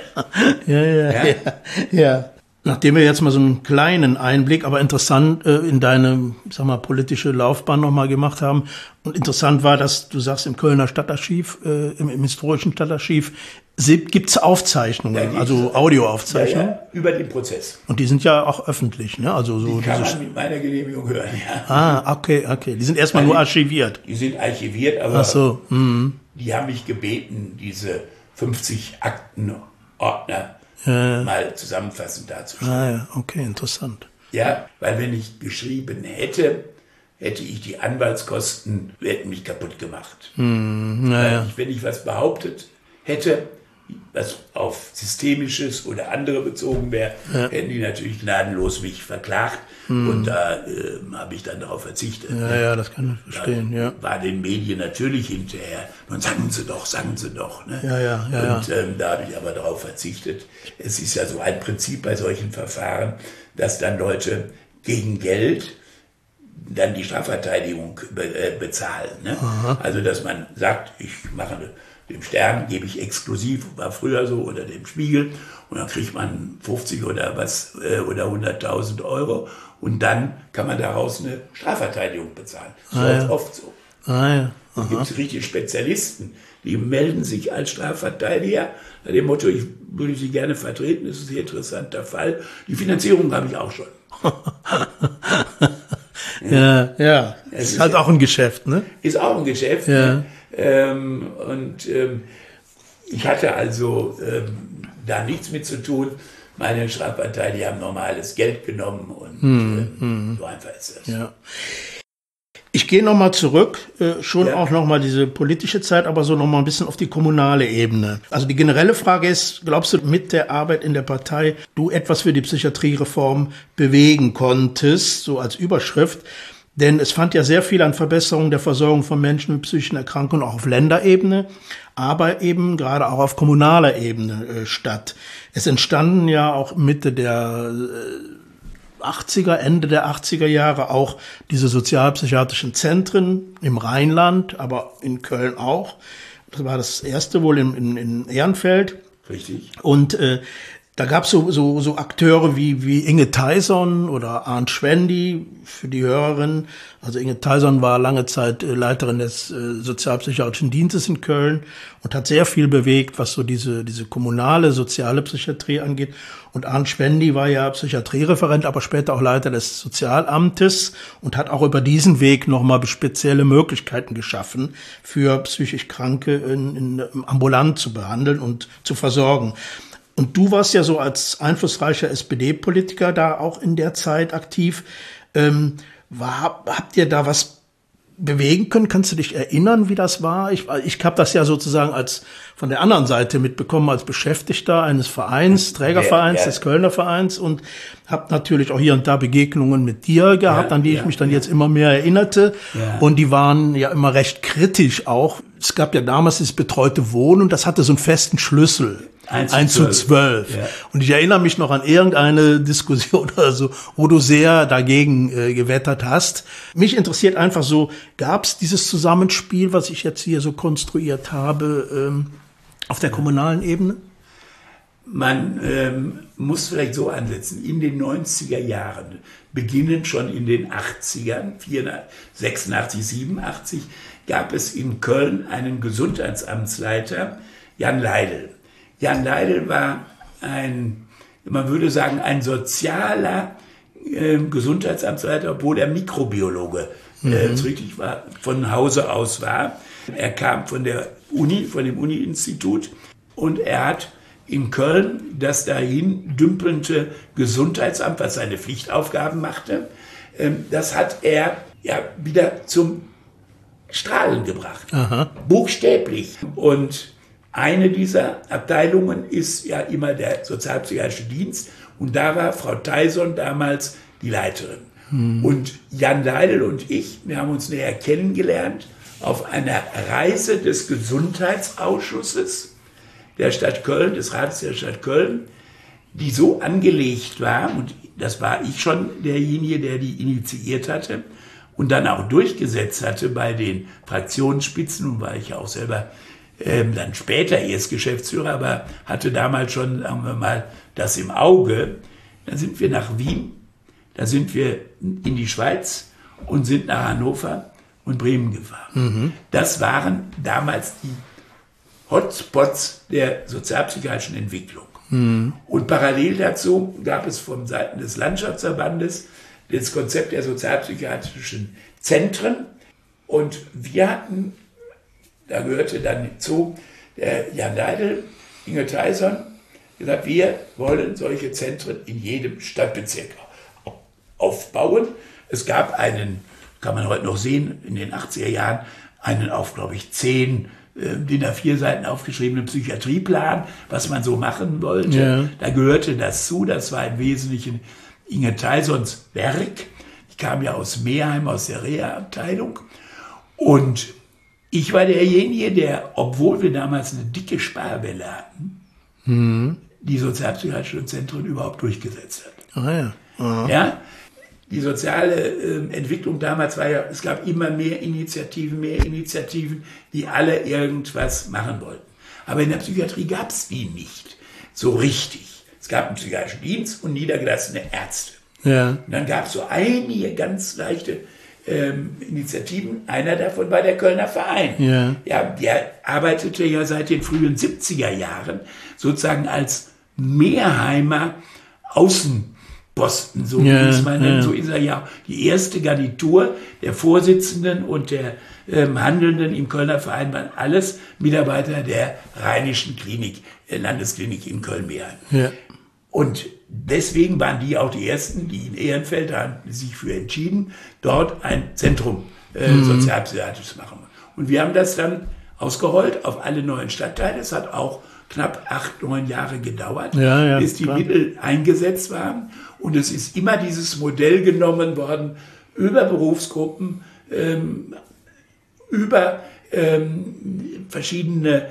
Speaker 1: Ja. Nachdem wir jetzt mal so einen kleinen Einblick, aber interessant in deine, politische Laufbahn nochmal gemacht haben. Und interessant war, dass du sagst, im Kölner Stadtarchiv, im historischen Stadtarchiv, gibt's Aufzeichnungen, also Audioaufzeichnungen.
Speaker 2: Ja, über den Prozess.
Speaker 1: Und die sind ja auch öffentlich, ne? Also so
Speaker 2: die kann man mit meiner Genehmigung hören, ja.
Speaker 1: Ah, okay. Die sind erstmal nur archiviert.
Speaker 2: Die sind archiviert, aber die haben mich gebeten, diese 50 Aktenordner mal zusammenfassend darzustellen.
Speaker 1: Ah ja, okay, interessant.
Speaker 2: Ja, weil wenn ich geschrieben hätte ich die Anwaltskosten, hätten mich kaputt gemacht. Wenn ich was behauptet hätte, was auf Systemisches oder andere bezogen wäre, hätten die natürlich gnadenlos mich verklagt. Und da habe ich dann darauf verzichtet.
Speaker 1: Ja, das kann ich verstehen.
Speaker 2: Da war den Medien natürlich hinterher. Nun sagen Sie doch. Ne?
Speaker 1: Ja.
Speaker 2: Und da habe ich aber darauf verzichtet. Es ist ja so ein Prinzip bei solchen Verfahren, dass dann Leute gegen Geld dann die Strafverteidigung bezahlen. Ne? Also dass man sagt, ich mache dem Stern gebe ich exklusiv, war früher so, oder dem Spiegel, und dann kriegt man 50 oder was oder 100.000 Euro, und dann kann man daraus eine Strafverteidigung bezahlen. Das ist oft so. Da gibt es richtige Spezialisten, die melden sich als Strafverteidiger nach dem Motto, ich würde Sie gerne vertreten, das ist ein sehr interessanter Fall. Die Finanzierung habe ich auch schon.
Speaker 1: Ja. Ist halt auch ein Geschäft, ne?
Speaker 2: Ist auch ein Geschäft.
Speaker 1: Ja.
Speaker 2: Ich hatte also da nichts mit zu tun. Meine Strafverteidiger haben normales Geld genommen, und so einfach ist das.
Speaker 1: Ja. Ich gehe nochmal zurück, auch nochmal diese politische Zeit, aber so nochmal ein bisschen auf die kommunale Ebene. Also die generelle Frage ist, glaubst du, mit der Arbeit in der Partei du etwas für die Psychiatriereform bewegen konntest, so als Überschrift? Denn es fand ja sehr viel an Verbesserung der Versorgung von Menschen mit psychischen Erkrankungen auch auf Länderebene, aber eben gerade auch auf kommunaler Ebene statt. Es entstanden ja auch Mitte der 80er, Ende der 80er Jahre auch diese sozialpsychiatrischen Zentren im Rheinland, aber in Köln auch. Das war das erste wohl in Ehrenfeld.
Speaker 2: Richtig.
Speaker 1: Und da gab es so Akteure wie Inge Theison oder Arndt Schwendi für die Hörerinnen. Also Inge Theison war lange Zeit Leiterin des sozialpsychiatrischen Dienstes in Köln und hat sehr viel bewegt, was so diese kommunale, soziale Psychiatrie angeht. Und Arndt Schwendi war ja Psychiatriereferent, aber später auch Leiter des Sozialamtes und hat auch über diesen Weg nochmal spezielle Möglichkeiten geschaffen, für psychisch Kranke ambulant zu behandeln und zu versorgen. Und du warst ja so als einflussreicher SPD-Politiker da auch in der Zeit aktiv. Habt ihr da was bewegen können? Kannst du dich erinnern, wie das war? Ich habe das ja sozusagen von der anderen Seite mitbekommen als Beschäftigter eines Vereins, Trägervereins, des Kölner Vereins, und habe natürlich auch hier und da Begegnungen mit dir gehabt, an die ich mich dann jetzt immer mehr erinnerte. Ja. Und die waren ja immer recht kritisch auch. Es gab ja damals das betreute Wohnen und das hatte so einen festen Schlüssel. 1:12. Ja. Und ich erinnere mich noch an irgendeine Diskussion oder so, wo du sehr dagegen gewettert hast. Mich interessiert einfach so, gab es dieses Zusammenspiel, was ich jetzt hier so konstruiert habe, auf der kommunalen Ebene?
Speaker 2: Man muss vielleicht so ansetzen, in den 90er Jahren, beginnend schon in den 80ern, 86, 87, gab es in Köln einen Gesundheitsamtsleiter, Jan Leidl. Jan Leidl war man würde sagen, ein sozialer Gesundheitsamtsleiter, obwohl er Mikrobiologe richtig war, von Hause aus war. Er kam von der Uni, von dem Uni-Institut, und er hat in Köln das dahin dümpelnde Gesundheitsamt, was seine Pflichtaufgaben machte, das hat er ja wieder zum Strahlen gebracht. Aha. Buchstäblich. Und eine dieser Abteilungen ist ja immer der sozialpsychiatrische Dienst. Und da war Frau Theison damals die Leiterin. Und Jan Leidl und ich, wir haben uns näher kennengelernt auf einer Reise des Gesundheitsausschusses der Stadt Köln, des Rates der Stadt Köln, die so angelegt war, und das war ich schon derjenige, der die initiiert hatte und dann auch durchgesetzt hatte bei den Fraktionsspitzen, und war ich ja auch selber dann später erst Geschäftsführer, aber hatte damals schon, sagen wir mal, das im Auge. Dann sind wir nach Wien, da sind wir in die Schweiz und sind nach Hannover und Bremen gefahren. Das waren damals die Hotspots der sozialpsychiatrischen Entwicklung. Und parallel dazu gab es von Seiten des Landschaftsverbandes das Konzept der sozialpsychiatrischen Zentren. Und wir hatten, da gehörte dann zu der Jan Leidl, Inge Theison, gesagt, wir wollen solche Zentren in jedem Stadtbezirk aufbauen. Es gab einen, kann man heute noch sehen, in den 80er Jahren, einen auf, glaube ich, 10 DIN A4 Seiten aufgeschriebenen Psychiatrieplan, was man so machen wollte. Ja. Da gehörte das zu, das war im Wesentlichen Inge Theisons Werk. Ich kam ja aus Meerheim, aus der Reha-Abteilung. Und ich war derjenige, der, obwohl wir damals eine dicke Sparwelle hatten, die sozialpsychiatrischen Zentren überhaupt durchgesetzt hat.
Speaker 1: Ah, ja. Aha.
Speaker 2: Ja? Die soziale Entwicklung damals war ja, es gab immer mehr Initiativen, die alle irgendwas machen wollten. Aber in der Psychiatrie gab es die nicht so richtig. Es gab einen psychiatrischen Dienst und niedergelassene Ärzte. Ja. Und dann gab es so einige ganz leichte Initiativen. Einer davon war der Kölner Verein. Ja. Ja, der arbeitete ja seit den frühen 70er Jahren sozusagen als Meerheimer Außenposten, so wie es man nennt. So ist er ja die erste Garnitur der Vorsitzenden und der Handelnden im Kölner Verein waren alles Mitarbeiter der Rheinischen Klinik, Landesklinik in Köln-Meerheim. Ja. Und deswegen waren die auch die Ersten, die in Ehrenfeld haben sich für entschieden, dort ein Zentrum sozialpsychiatrisch zu machen. Und wir haben das dann ausgerollt auf alle neuen Stadtteile. Es hat auch knapp 8, 9 Jahre gedauert, bis die Mittel eingesetzt waren. Und es ist immer dieses Modell genommen worden, über Berufsgruppen, über verschiedene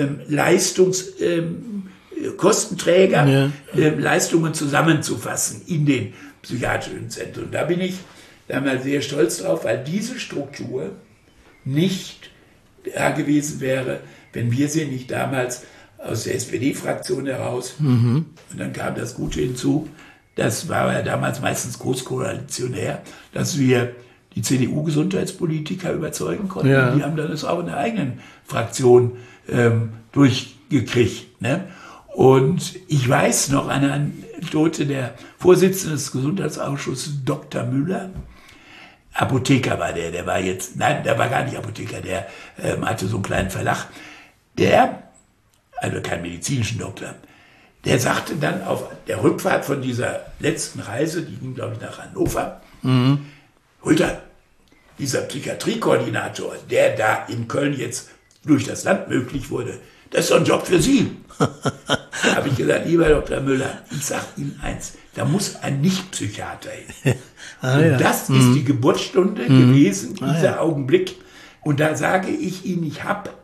Speaker 2: Kostenträger, Leistungen zusammenzufassen in den psychiatrischen Zentren. Und da bin ich da mal sehr stolz drauf, weil diese Struktur nicht da gewesen wäre, wenn wir sie nicht damals aus der SPD-Fraktion heraus, und dann kam das Gute hinzu, das war ja damals meistens großkoalitionär, dass wir die CDU-Gesundheitspolitiker überzeugen konnten. Ja. Die haben dann das auch in der eigenen Fraktion durchgekriegt. Ne? Und ich weiß noch eine Anekdote, der Vorsitzende des Gesundheitsausschusses, Dr. Müller, Apotheker war der war jetzt, nein, der war gar nicht Apotheker, der hatte so einen kleinen Verlag, also keinen medizinischen Doktor, der sagte dann auf der Rückfahrt von dieser letzten Reise, die ging, glaube ich, nach Hannover, Rüther, dieser Psychiatriekoordinator, der da in Köln jetzt durch das Land möglich wurde, das ist doch ein Job für Sie. Da habe ich gesagt, lieber Dr. Müller, ich sage Ihnen eins, da muss ein Nicht-Psychiater hin. Und das ist die Geburtsstunde gewesen, dieser Augenblick. Und da sage ich Ihnen, ich habe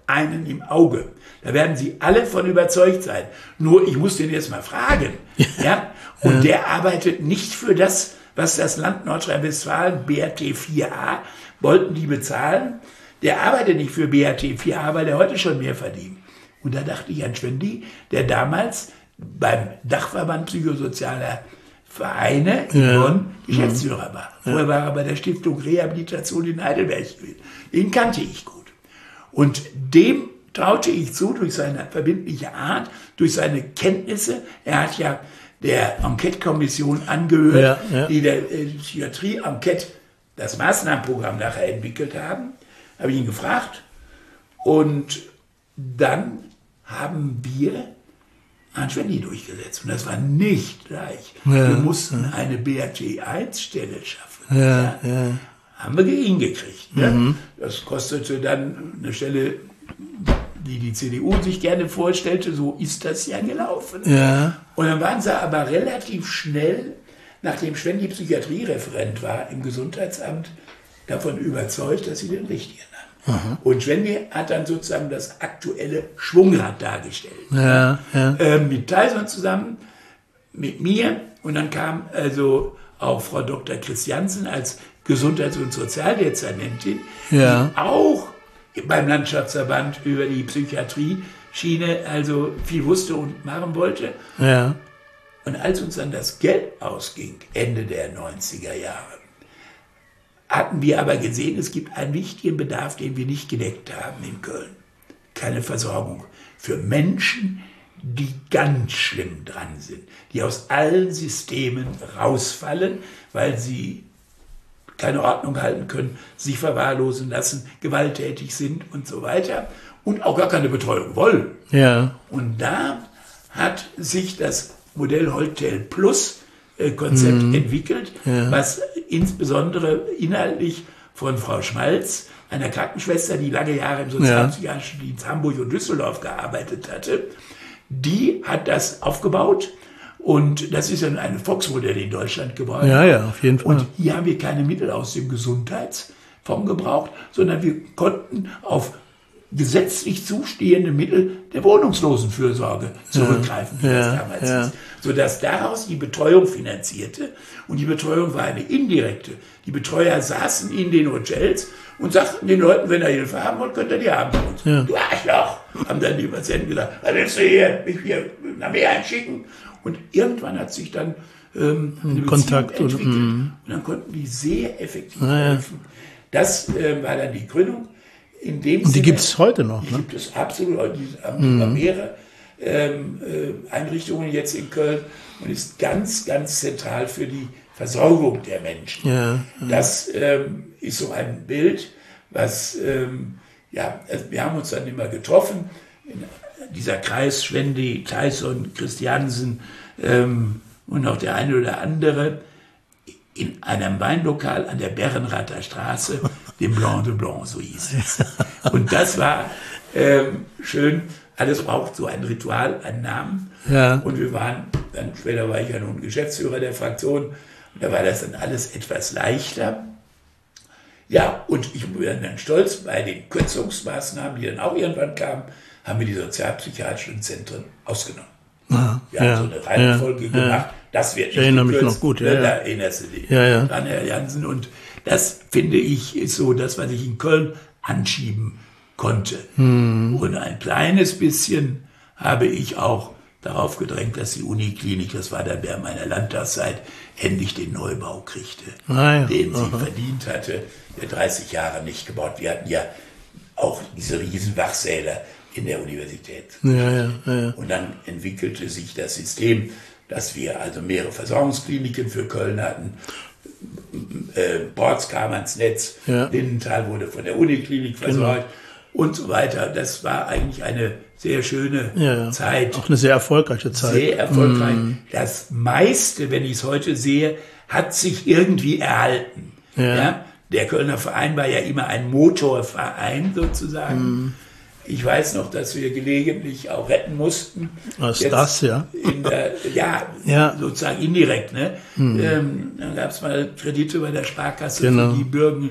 Speaker 2: einen im Auge. Da werden Sie alle von überzeugt sein. Nur, ich muss den jetzt mal fragen. Ja? Und der arbeitet nicht für das, was das Land Nordrhein-Westfalen, BRT 4a, wollten die bezahlen. Der arbeitet nicht für BRT 4a, weil der heute schon mehr verdient. Und da dachte ich an Schwendi, der damals beim Dachverband Psychosozialer Vereine in Bonn Geschäftsführer war. Vorher war er bei der Stiftung Rehabilitation in Heidelberg gewesen. Den kannte ich gut. Und dem traute ich zu, durch seine verbindliche Art, durch seine Kenntnisse. Er hat ja der Enquete-Kommission angehört, die der Psychiatrie-Enquete, das Maßnahmenprogramm nachher entwickelt haben. Habe ich ihn gefragt. Und dann haben wir Schwendi durchgesetzt. Und das war nicht leicht. Wir mussten eine BRT-1-Stelle schaffen. Haben wir hingekriegt. Das kostete dann eine Stelle, die die CDU sich gerne vorstellte. So ist das ja gelaufen. Und dann waren sie aber relativ schnell, nachdem Schwendi Psychiatriereferent war im Gesundheitsamt, davon überzeugt, dass sie den richtigen haben. Und Schwendi hat dann sozusagen das aktuelle Schwungrad dargestellt. Mit Tyson zusammen, mit mir. Und dann kam also auch Frau Dr. Christiansen als Gesundheits- und Sozialdezernentin, die auch beim Landschaftsverband über die Psychiatrie-Schiene also viel wusste und machen wollte. Und als uns dann das Geld ausging, Ende der 90er Jahre, hatten wir aber gesehen, es gibt einen wichtigen Bedarf, den wir nicht gedeckt haben in Köln. Keine Versorgung für Menschen, die ganz schlimm dran sind, die aus allen Systemen rausfallen, weil sie keine Ordnung halten können, sich verwahrlosen lassen, gewalttätig sind und so weiter und auch gar keine Betreuung wollen. Und da hat sich das Modell Holtel Plus Konzept entwickelt, was insbesondere inhaltlich von Frau Schmalz, einer Krankenschwester, die lange Jahre im Sozialpsychiatrischen Dienst Hamburg und Düsseldorf gearbeitet hatte, die hat das aufgebaut und das ist dann ein Fox-Modell in Deutschland geworden.
Speaker 1: Auf jeden Fall.
Speaker 2: Und hier haben wir keine Mittel aus dem Gesundheitsfonds gebraucht, sondern wir konnten auf gesetzlich zustehende Mittel der Wohnungslosenfürsorge zurückgreifen, wie das damals ist. Sodass daraus die Betreuung finanzierte. Und die Betreuung war eine indirekte. Die Betreuer saßen in den Hotels und sagten den Leuten, wenn ihr Hilfe haben wollt, könnt ihr die haben bei uns. Du Arschloch, haben dann die Patienten gesagt, was willst du hier, mich hier nach mir einschicken? Und irgendwann hat sich dann eine
Speaker 1: Kontakt
Speaker 2: entwickelt. Und dann konnten die sehr effektiv helfen. Das war dann die Gründung. In dem
Speaker 1: und die gibt es heute noch,
Speaker 2: ne? Die gibt es absolut. Die haben mehrere Einrichtungen jetzt in Köln und ist ganz, ganz zentral für die Versorgung der Menschen. Das ist so ein Bild, was, also wir haben uns dann immer getroffen, in dieser Kreis Schwendi, Tyson, Christiansen und auch der eine oder andere, in einem Weinlokal an der Berrenrather Straße, dem Blanc de Blanc, so hieß es. Und das war schön. Alles braucht so ein Ritual, einen Namen. Und wir waren, dann später war ich ja nun Geschäftsführer der Fraktion, und da war das dann alles etwas leichter. Ja, und ich bin dann stolz, bei den Kürzungsmaßnahmen, die dann auch irgendwann kamen, haben wir die sozialpsychiatrischen Zentren ausgenommen. Wir haben so eine Reihenfolge gemacht. Das wird nicht
Speaker 1: erinnere mich noch gut.
Speaker 2: Da erinnerst du dich dran, Herr Jansen. Und das, finde ich, ist so das, was ich in Köln anschieben konnte. Und ein kleines bisschen habe ich auch darauf gedrängt, dass die Uniklinik, das war dann während meiner Landtagszeit, endlich den Neubau kriegte, den sie verdient hatte, der 30 Jahre nicht gebaut. Wir hatten ja auch diese riesen Wachsäle in der Universität. Und dann entwickelte sich das System, dass wir also mehrere Versorgungskliniken für Köln hatten. Borz kam ans Netz, Lindenthal wurde von der Uniklinik versorgt und so weiter. Das war eigentlich eine sehr schöne Zeit.
Speaker 1: Auch eine sehr erfolgreiche Zeit.
Speaker 2: Sehr erfolgreich. Das meiste, wenn ich es heute sehe, hat sich irgendwie erhalten. Der Kölner Verein war ja immer ein Motorverein sozusagen. Ich weiß noch, dass wir gelegentlich auch retten mussten.
Speaker 1: Was ist das, ja?
Speaker 2: Sozusagen indirekt. Ne? Dann gab es mal Kredite bei der Sparkasse für die Bürgen.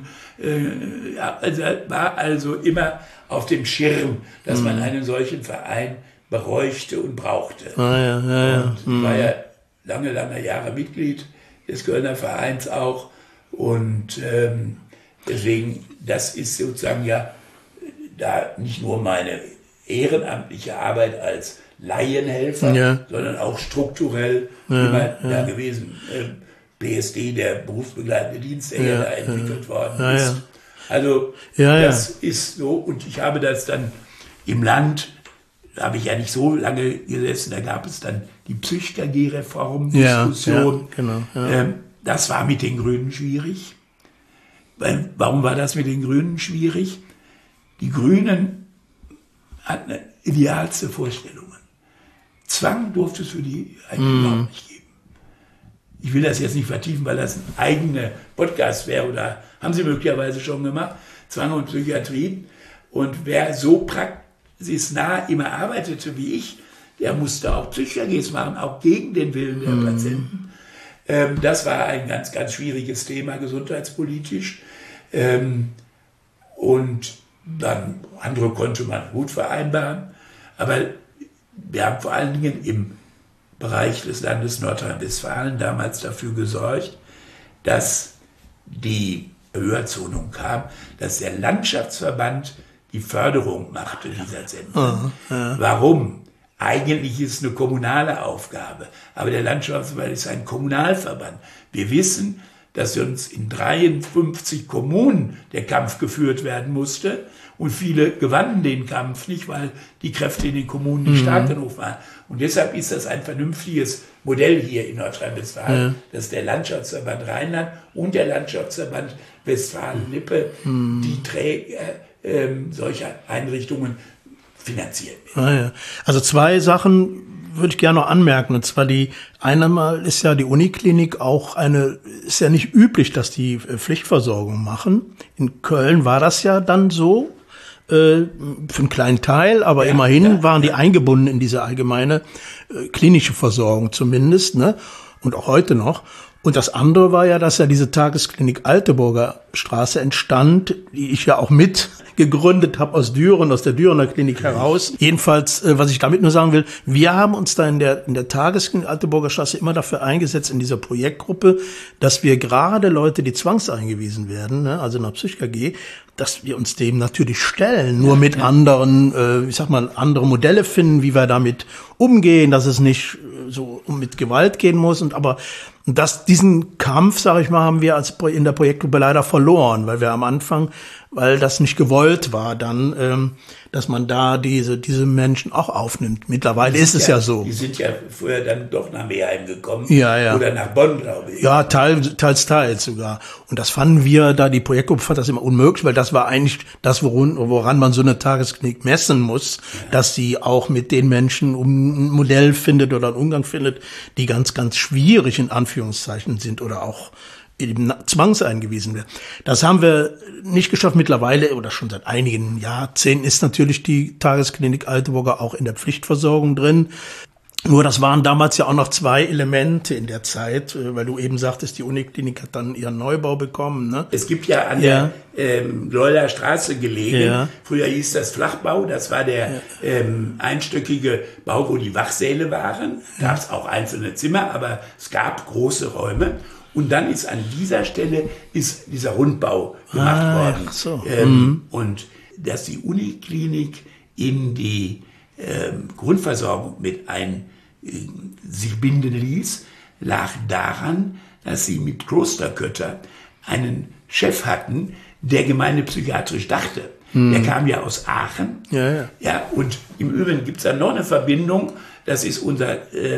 Speaker 2: War also immer auf dem Schirm, dass man einen solchen Verein bräuchte und brauchte. Und ich war ja lange Jahre Mitglied des Kölner Vereins auch. Und deswegen, das ist sozusagen ja da nicht nur meine ehrenamtliche Arbeit als Laienhelfer, sondern auch strukturell immer da gewesen. BSD, der berufsbegleitende Dienst, der da entwickelt worden ist. Also das ist so, und ich habe das dann im Land, da habe ich ja nicht so lange gesessen, da gab es dann die Psych-KG-Reform-Diskussion. Das war mit den Grünen schwierig. Warum war das mit den Grünen schwierig? Die Grünen hatten idealste Vorstellungen. Zwang durfte es für die eigentlich überhaupt nicht geben. Ich will das jetzt nicht vertiefen, weil das ein eigener Podcast wäre, oder haben Sie möglicherweise schon gemacht, Zwang und Psychiatrie. Und wer so praxisnah immer arbeitete wie ich, der musste auch Psych-KGs machen, auch gegen den Willen der Patienten. Das war ein ganz, ganz schwieriges Thema gesundheitspolitisch. Und dann andere konnte man gut vereinbaren. Aber wir haben vor allen Dingen im Bereich des Landes Nordrhein-Westfalen damals dafür gesorgt, dass die Höherzonung kam, dass der Landschaftsverband die Förderung machte dieser Zentren. Warum? Eigentlich ist es eine kommunale Aufgabe, aber der Landschaftsverband ist ein Kommunalverband. Wir wissen, dass uns in 53 Kommunen der Kampf geführt werden musste und viele gewannen den Kampf nicht, weil die Kräfte in den Kommunen nicht stark genug waren. Und deshalb ist das ein vernünftiges Modell hier in Nordrhein-Westfalen, dass der Landschaftsverband Rheinland und der Landschaftsverband Westfalen-Lippe die Träger solcher Einrichtungen finanzieren.
Speaker 1: Also zwei Sachen würde ich gerne noch anmerken. Und zwar einmal ist ja die Uniklinik auch ist ja nicht üblich, dass die Pflichtversorgung machen. In Köln war das ja dann so, für einen kleinen Teil, aber immerhin waren die eingebunden in diese allgemeine klinische Versorgung zumindest, ne? Und auch heute noch. Und das andere war ja, dass ja diese Tagesklinik Alteburger Straße entstand, die ich ja auch mit gegründet habe aus der Dürener Klinik heraus. Jedenfalls, was ich damit nur sagen will, wir haben uns da in der Tagesklinik Alteburger Straße immer dafür eingesetzt, in dieser Projektgruppe, dass wir gerade Leute, die zwangseingewiesen werden, ne, also in der Psych-KG, dass wir uns dem natürlich stellen, nur mit anderen, andere Modelle finden, wie wir damit umgehen, dass es nicht so mit Gewalt gehen muss. Aber diesen Kampf, sage ich mal, haben wir in der Projektgruppe leider verloren, weil wir am Anfang, weil das nicht gewollt war, dann, dass man da diese Menschen auch aufnimmt. Mittlerweile ist es ja so.
Speaker 2: Die sind ja früher dann doch nach Meerheim gekommen. Oder nach Bonn, glaube ich.
Speaker 1: Ja, teils sogar. Und das fanden wir die Projektgruppe fand das immer unmöglich, weil das war eigentlich das, woran man so eine Tagesklinik messen muss, dass sie auch mit den Menschen ein Modell findet oder einen Umgang findet, die ganz, ganz schwierig in Anführungszeichen sind oder auch eben zwangseingewiesen werden. Das haben wir nicht geschafft. Mittlerweile oder schon seit einigen Jahrzehnten ist natürlich die Tagesklinik Alteburger auch in der Pflichtversorgung drin. Nur das waren damals ja auch noch zwei Elemente in der Zeit, weil du eben sagtest, die Uniklinik hat dann ihren Neubau bekommen. Ne?
Speaker 2: Es gibt ja an der Leuler Straße gelegen, früher hieß das Flachbau, das war der einstöckige Bau, wo die Wachsäle waren. Gab es auch einzelne Zimmer, aber es gab große Räume. Und dann ist an dieser Stelle dieser Rundbau gemacht worden. Und dass die Uniklinik in die Grundversorgung mit sich binden ließ, lag daran, dass sie mit Klosterkötter einen Chef hatten, der gemeindepsychiatrisch dachte. Der kam ja aus Aachen. Und im Übrigen gibt es da noch eine Verbindung. Das ist unser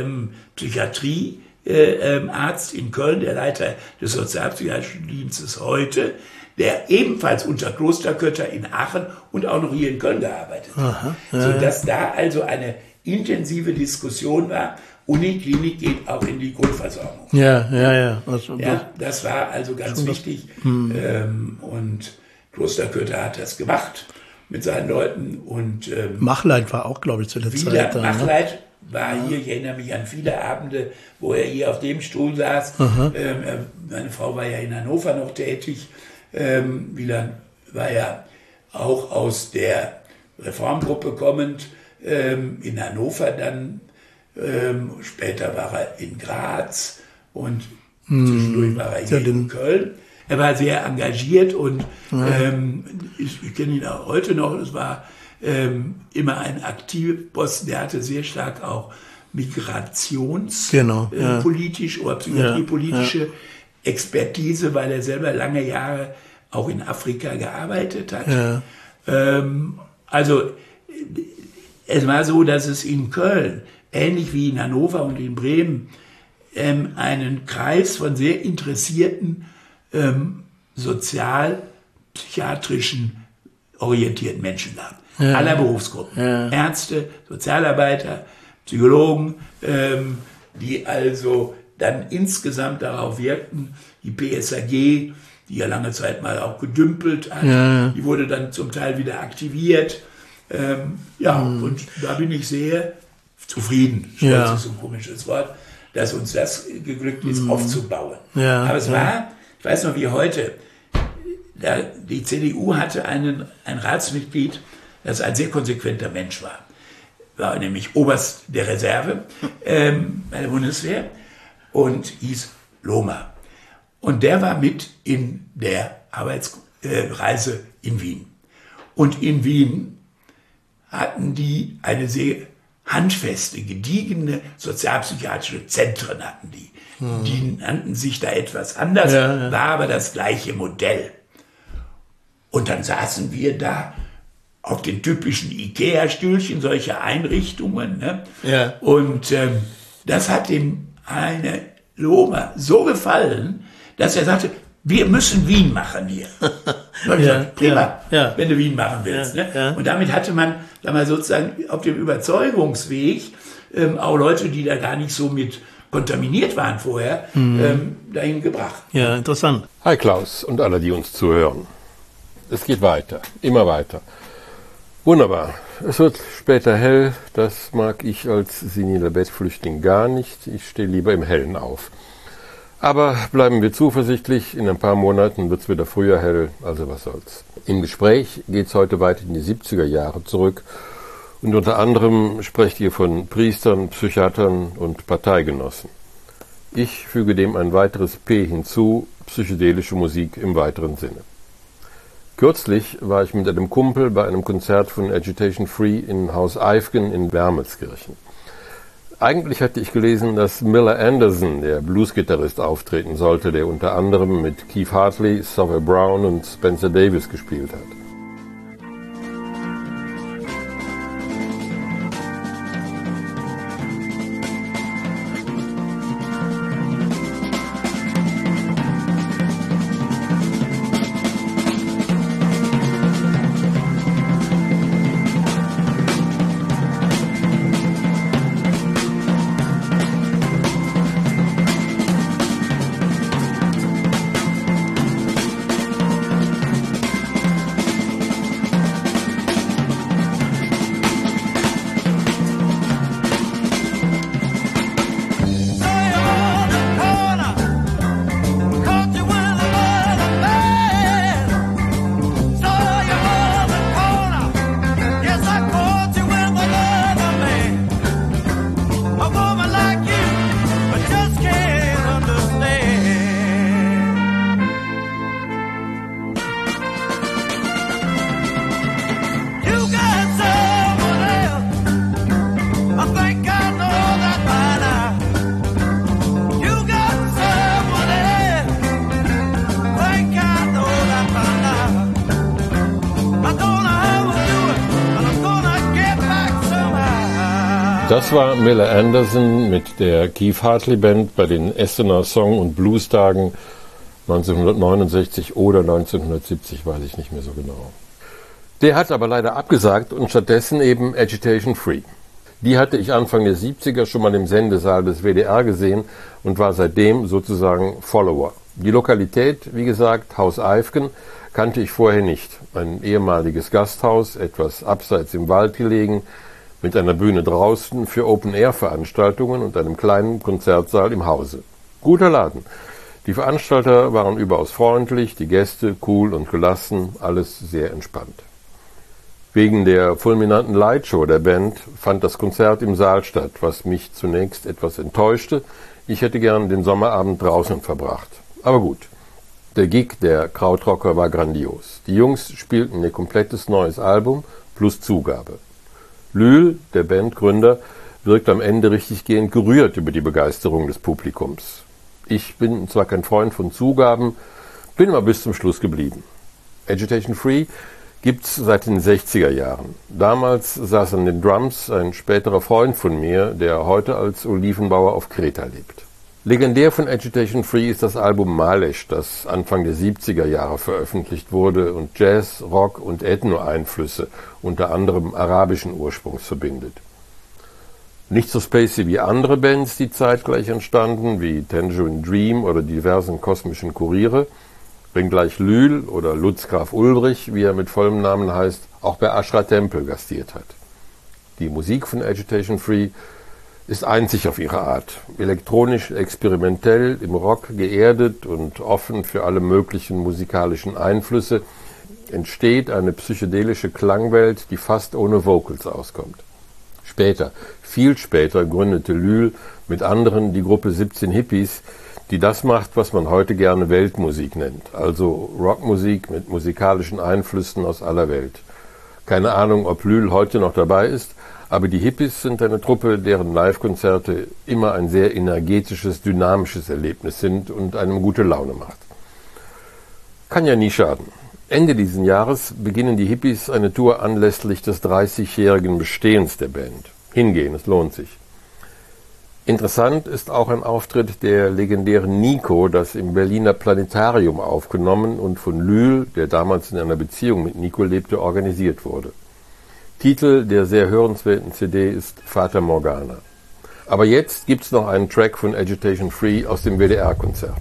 Speaker 2: Psychiatriearzt in Köln, der Leiter des Sozialpsychiatrischen Dienstes heute, der ebenfalls unter Klosterkötter in Aachen und auch noch hier in Köln gearbeitet hat. Sodass da also eine intensive Diskussion war. Uniklinik geht auch in die Grundversorgung. Das war also ganz wichtig. Und Klosterkötter hat das gemacht. mit seinen Leuten. Und
Speaker 1: Machleit war auch, glaube ich, zu der Zeit da.
Speaker 2: Machleit war hier, ich erinnere mich an viele Abende, wo er hier auf dem Stuhl saß. Meine Frau war ja in Hannover noch tätig. Wieland war ja auch aus der Reformgruppe kommend, in Hannover dann. Später war er in Graz und zwischendurch war er hier in Köln. Er war sehr engagiert und ich kenne ihn auch heute noch. Es war immer ein Aktivposten. Der hatte sehr stark auch migrationspolitisch oder psychiatriepolitische Expertise, weil er selber lange Jahre auch in Afrika gearbeitet hat. Also es war so, dass es in Köln, ähnlich wie in Hannover und in Bremen, einen Kreis von sehr interessierten, sozialpsychiatrischen orientierten Menschen gab. Aller Berufsgruppen. Ärzte, Sozialarbeiter, Psychologen, die also dann insgesamt darauf wirkten. Die PSAG, die ja lange Zeit mal auch gedümpelt hat, die wurde dann zum Teil wieder aktiviert. Und da bin ich sehr zufrieden, stolz ist ein komisches Wort, dass uns das geglückt ist, aufzubauen. Aber es war, ich weiß noch wie heute, die CDU hatte ein Ratsmitglied, das ein sehr konsequenter Mensch war nämlich Oberst der Reserve bei der Bundeswehr und hieß Lohmer. Und der war mit in der Arbeitsreise in Wien. Und in Wien hatten die eine sehr handfeste, gediegene sozialpsychiatrische Zentren hatten die. Die nannten sich da etwas anders, war aber das gleiche Modell. Und dann saßen wir da auf den typischen Ikea-Stühlchen, solche Einrichtungen. Ne? Und das hat dem eine Lohmer so gefallen, dass er sagte, wir müssen Wien machen hier. Und ich gesagt, prima, wenn du Wien machen willst. Ne? Und damit hatte man sozusagen auf dem Überzeugungsweg auch Leute, die da gar nicht so mit kontaminiert waren vorher, dahin gebracht.
Speaker 1: Ja, interessant.
Speaker 3: Hi Klaus und alle, die uns zuhören. Es geht weiter, immer weiter. Wunderbar. Es wird später hell. Das mag ich als seniler Bettflüchtling gar nicht. Ich stehe lieber im Hellen auf. Aber bleiben wir zuversichtlich. In ein paar Monaten wird es wieder früher hell. Also was soll's. Im Gespräch geht es heute weit in die 70er Jahre zurück. Und unter anderem sprecht ihr von Priestern, Psychiatern und Parteigenossen. Ich füge dem ein weiteres P hinzu, psychedelische Musik im weiteren Sinne. Kürzlich war ich mit einem Kumpel bei einem Konzert von Agitation Free in Haus Eifgen in Wermelskirchen. Eigentlich hatte ich gelesen, dass Miller Anderson, der Bluesgitarrist, auftreten sollte, der unter anderem mit Keith Hartley, Sawyer Brown und Spencer Davis gespielt hat. Das war Miller Anderson mit der Keith Hartley Band bei den Essener Song- und Blues-Tagen 1969 oder 1970, weiß ich nicht mehr so genau. Der hat aber leider abgesagt und stattdessen eben Agitation Free. Die hatte ich Anfang der 70er schon mal im Sendesaal des WDR gesehen und war seitdem sozusagen Follower. Die Lokalität, wie gesagt, Haus Eifgen, kannte ich vorher nicht. Ein ehemaliges Gasthaus, etwas abseits im Wald gelegen, mit einer Bühne draußen für Open-Air-Veranstaltungen und einem kleinen Konzertsaal im Hause. Guter Laden. Die Veranstalter waren überaus freundlich, die Gäste cool und gelassen, alles sehr entspannt. Wegen der fulminanten Lightshow der Band fand das Konzert im Saal statt, was mich zunächst etwas enttäuschte. Ich hätte gern den Sommerabend draußen verbracht. Aber gut. Der Gig der Krautrocker war grandios. Die Jungs spielten ihr komplettes neues Album plus Zugabe. Lühl, der Bandgründer, wirkt am Ende richtiggehend gerührt über die Begeisterung des Publikums. Ich bin zwar kein Freund von Zugaben, bin aber bis zum Schluss geblieben. Agitation Free gibt's seit den 60er Jahren. Damals saß an den Drums ein späterer Freund von mir, der heute als Olivenbauer auf Kreta lebt. Legendär von Agitation Free ist das Album Malesh, das Anfang der 70er Jahre veröffentlicht wurde und Jazz, Rock und Ethno-Einflüsse, unter anderem arabischen Ursprungs, verbindet. Nicht so spacey wie andere Bands, die zeitgleich entstanden, wie Tangerine Dream oder diversen kosmischen Kuriere, wenngleich Lühl oder Lutz Graf Ulbrich, wie er mit vollem Namen heißt, auch bei Ashra Temple gastiert hat. Die Musik von Agitation Free ist einzig auf ihre Art, elektronisch experimentell, im Rock geerdet und offen für alle möglichen musikalischen Einflüsse, entsteht eine psychedelische Klangwelt, die fast ohne Vocals auskommt. Später, viel später, gründete Lühl mit anderen die Gruppe 17 Hippies, die das macht, was man heute gerne Weltmusik nennt, also Rockmusik mit musikalischen Einflüssen aus aller Welt. Keine Ahnung, ob Lühl heute noch dabei ist, aber die Hippies sind eine Truppe, deren Live-Konzerte immer ein sehr energetisches, dynamisches Erlebnis sind und einem gute Laune macht. Kann ja nie schaden. Ende dieses Jahres beginnen die Hippies eine Tour anlässlich des 30-jährigen Bestehens der Band. Hingehen, es lohnt sich. Interessant ist auch ein Auftritt der legendären Nico, das im Berliner Planetarium aufgenommen und von Lühl, der damals in einer Beziehung mit Nico lebte, organisiert wurde. Titel der sehr hörenswerten CD ist Fata Morgana. Aber jetzt gibt's noch einen Track von Agitation Free aus dem WDR-Konzert.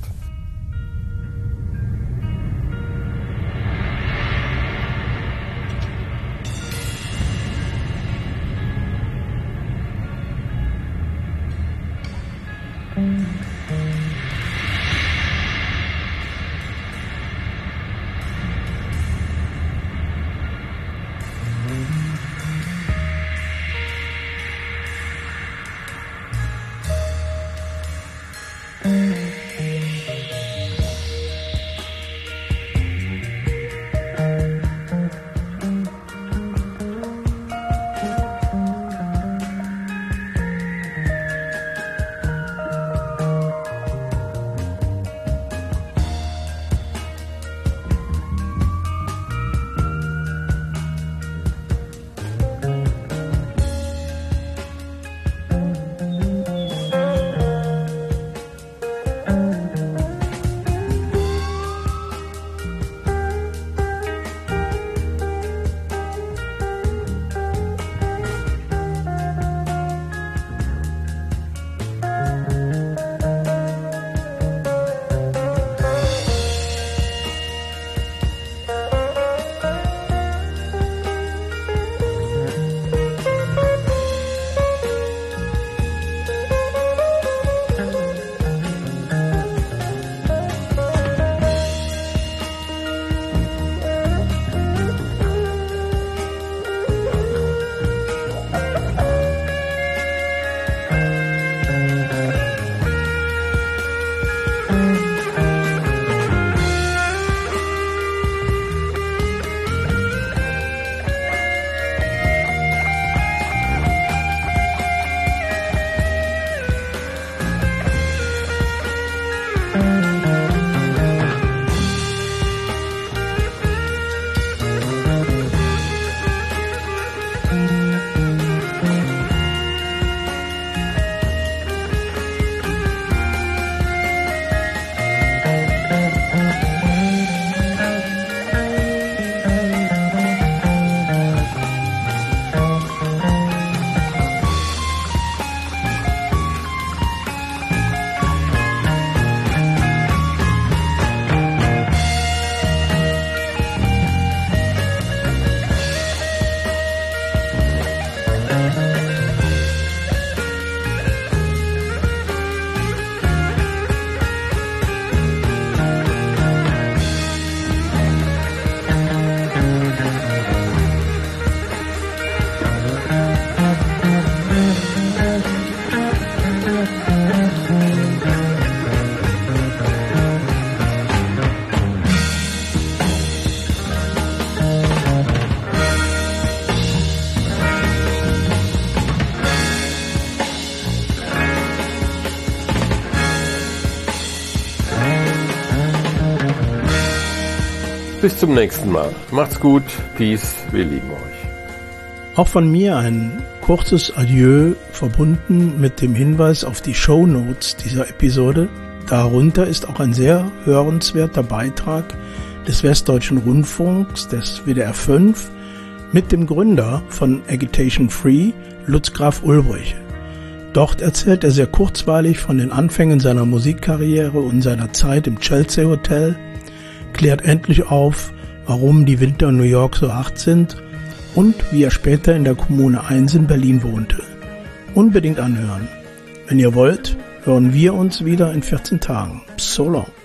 Speaker 3: Bis zum nächsten Mal. Macht's gut. Peace. Wir lieben euch.
Speaker 1: Auch von mir ein kurzes Adieu, verbunden mit dem Hinweis auf die Shownotes dieser Episode. Darunter ist auch ein sehr hörenswerter Beitrag des Westdeutschen Rundfunks, des WDR 5, mit dem Gründer von Agitation Free, Lutz Graf Ulbrich. Dort erzählt er sehr kurzweilig von den Anfängen seiner Musikkarriere und seiner Zeit im Chelsea Hotel, klärt endlich auf, warum die Winter in New York so hart sind und wie er später in der Kommune 1 in Berlin wohnte. Unbedingt anhören. Wenn ihr wollt, hören wir uns wieder in 14 Tagen. So long.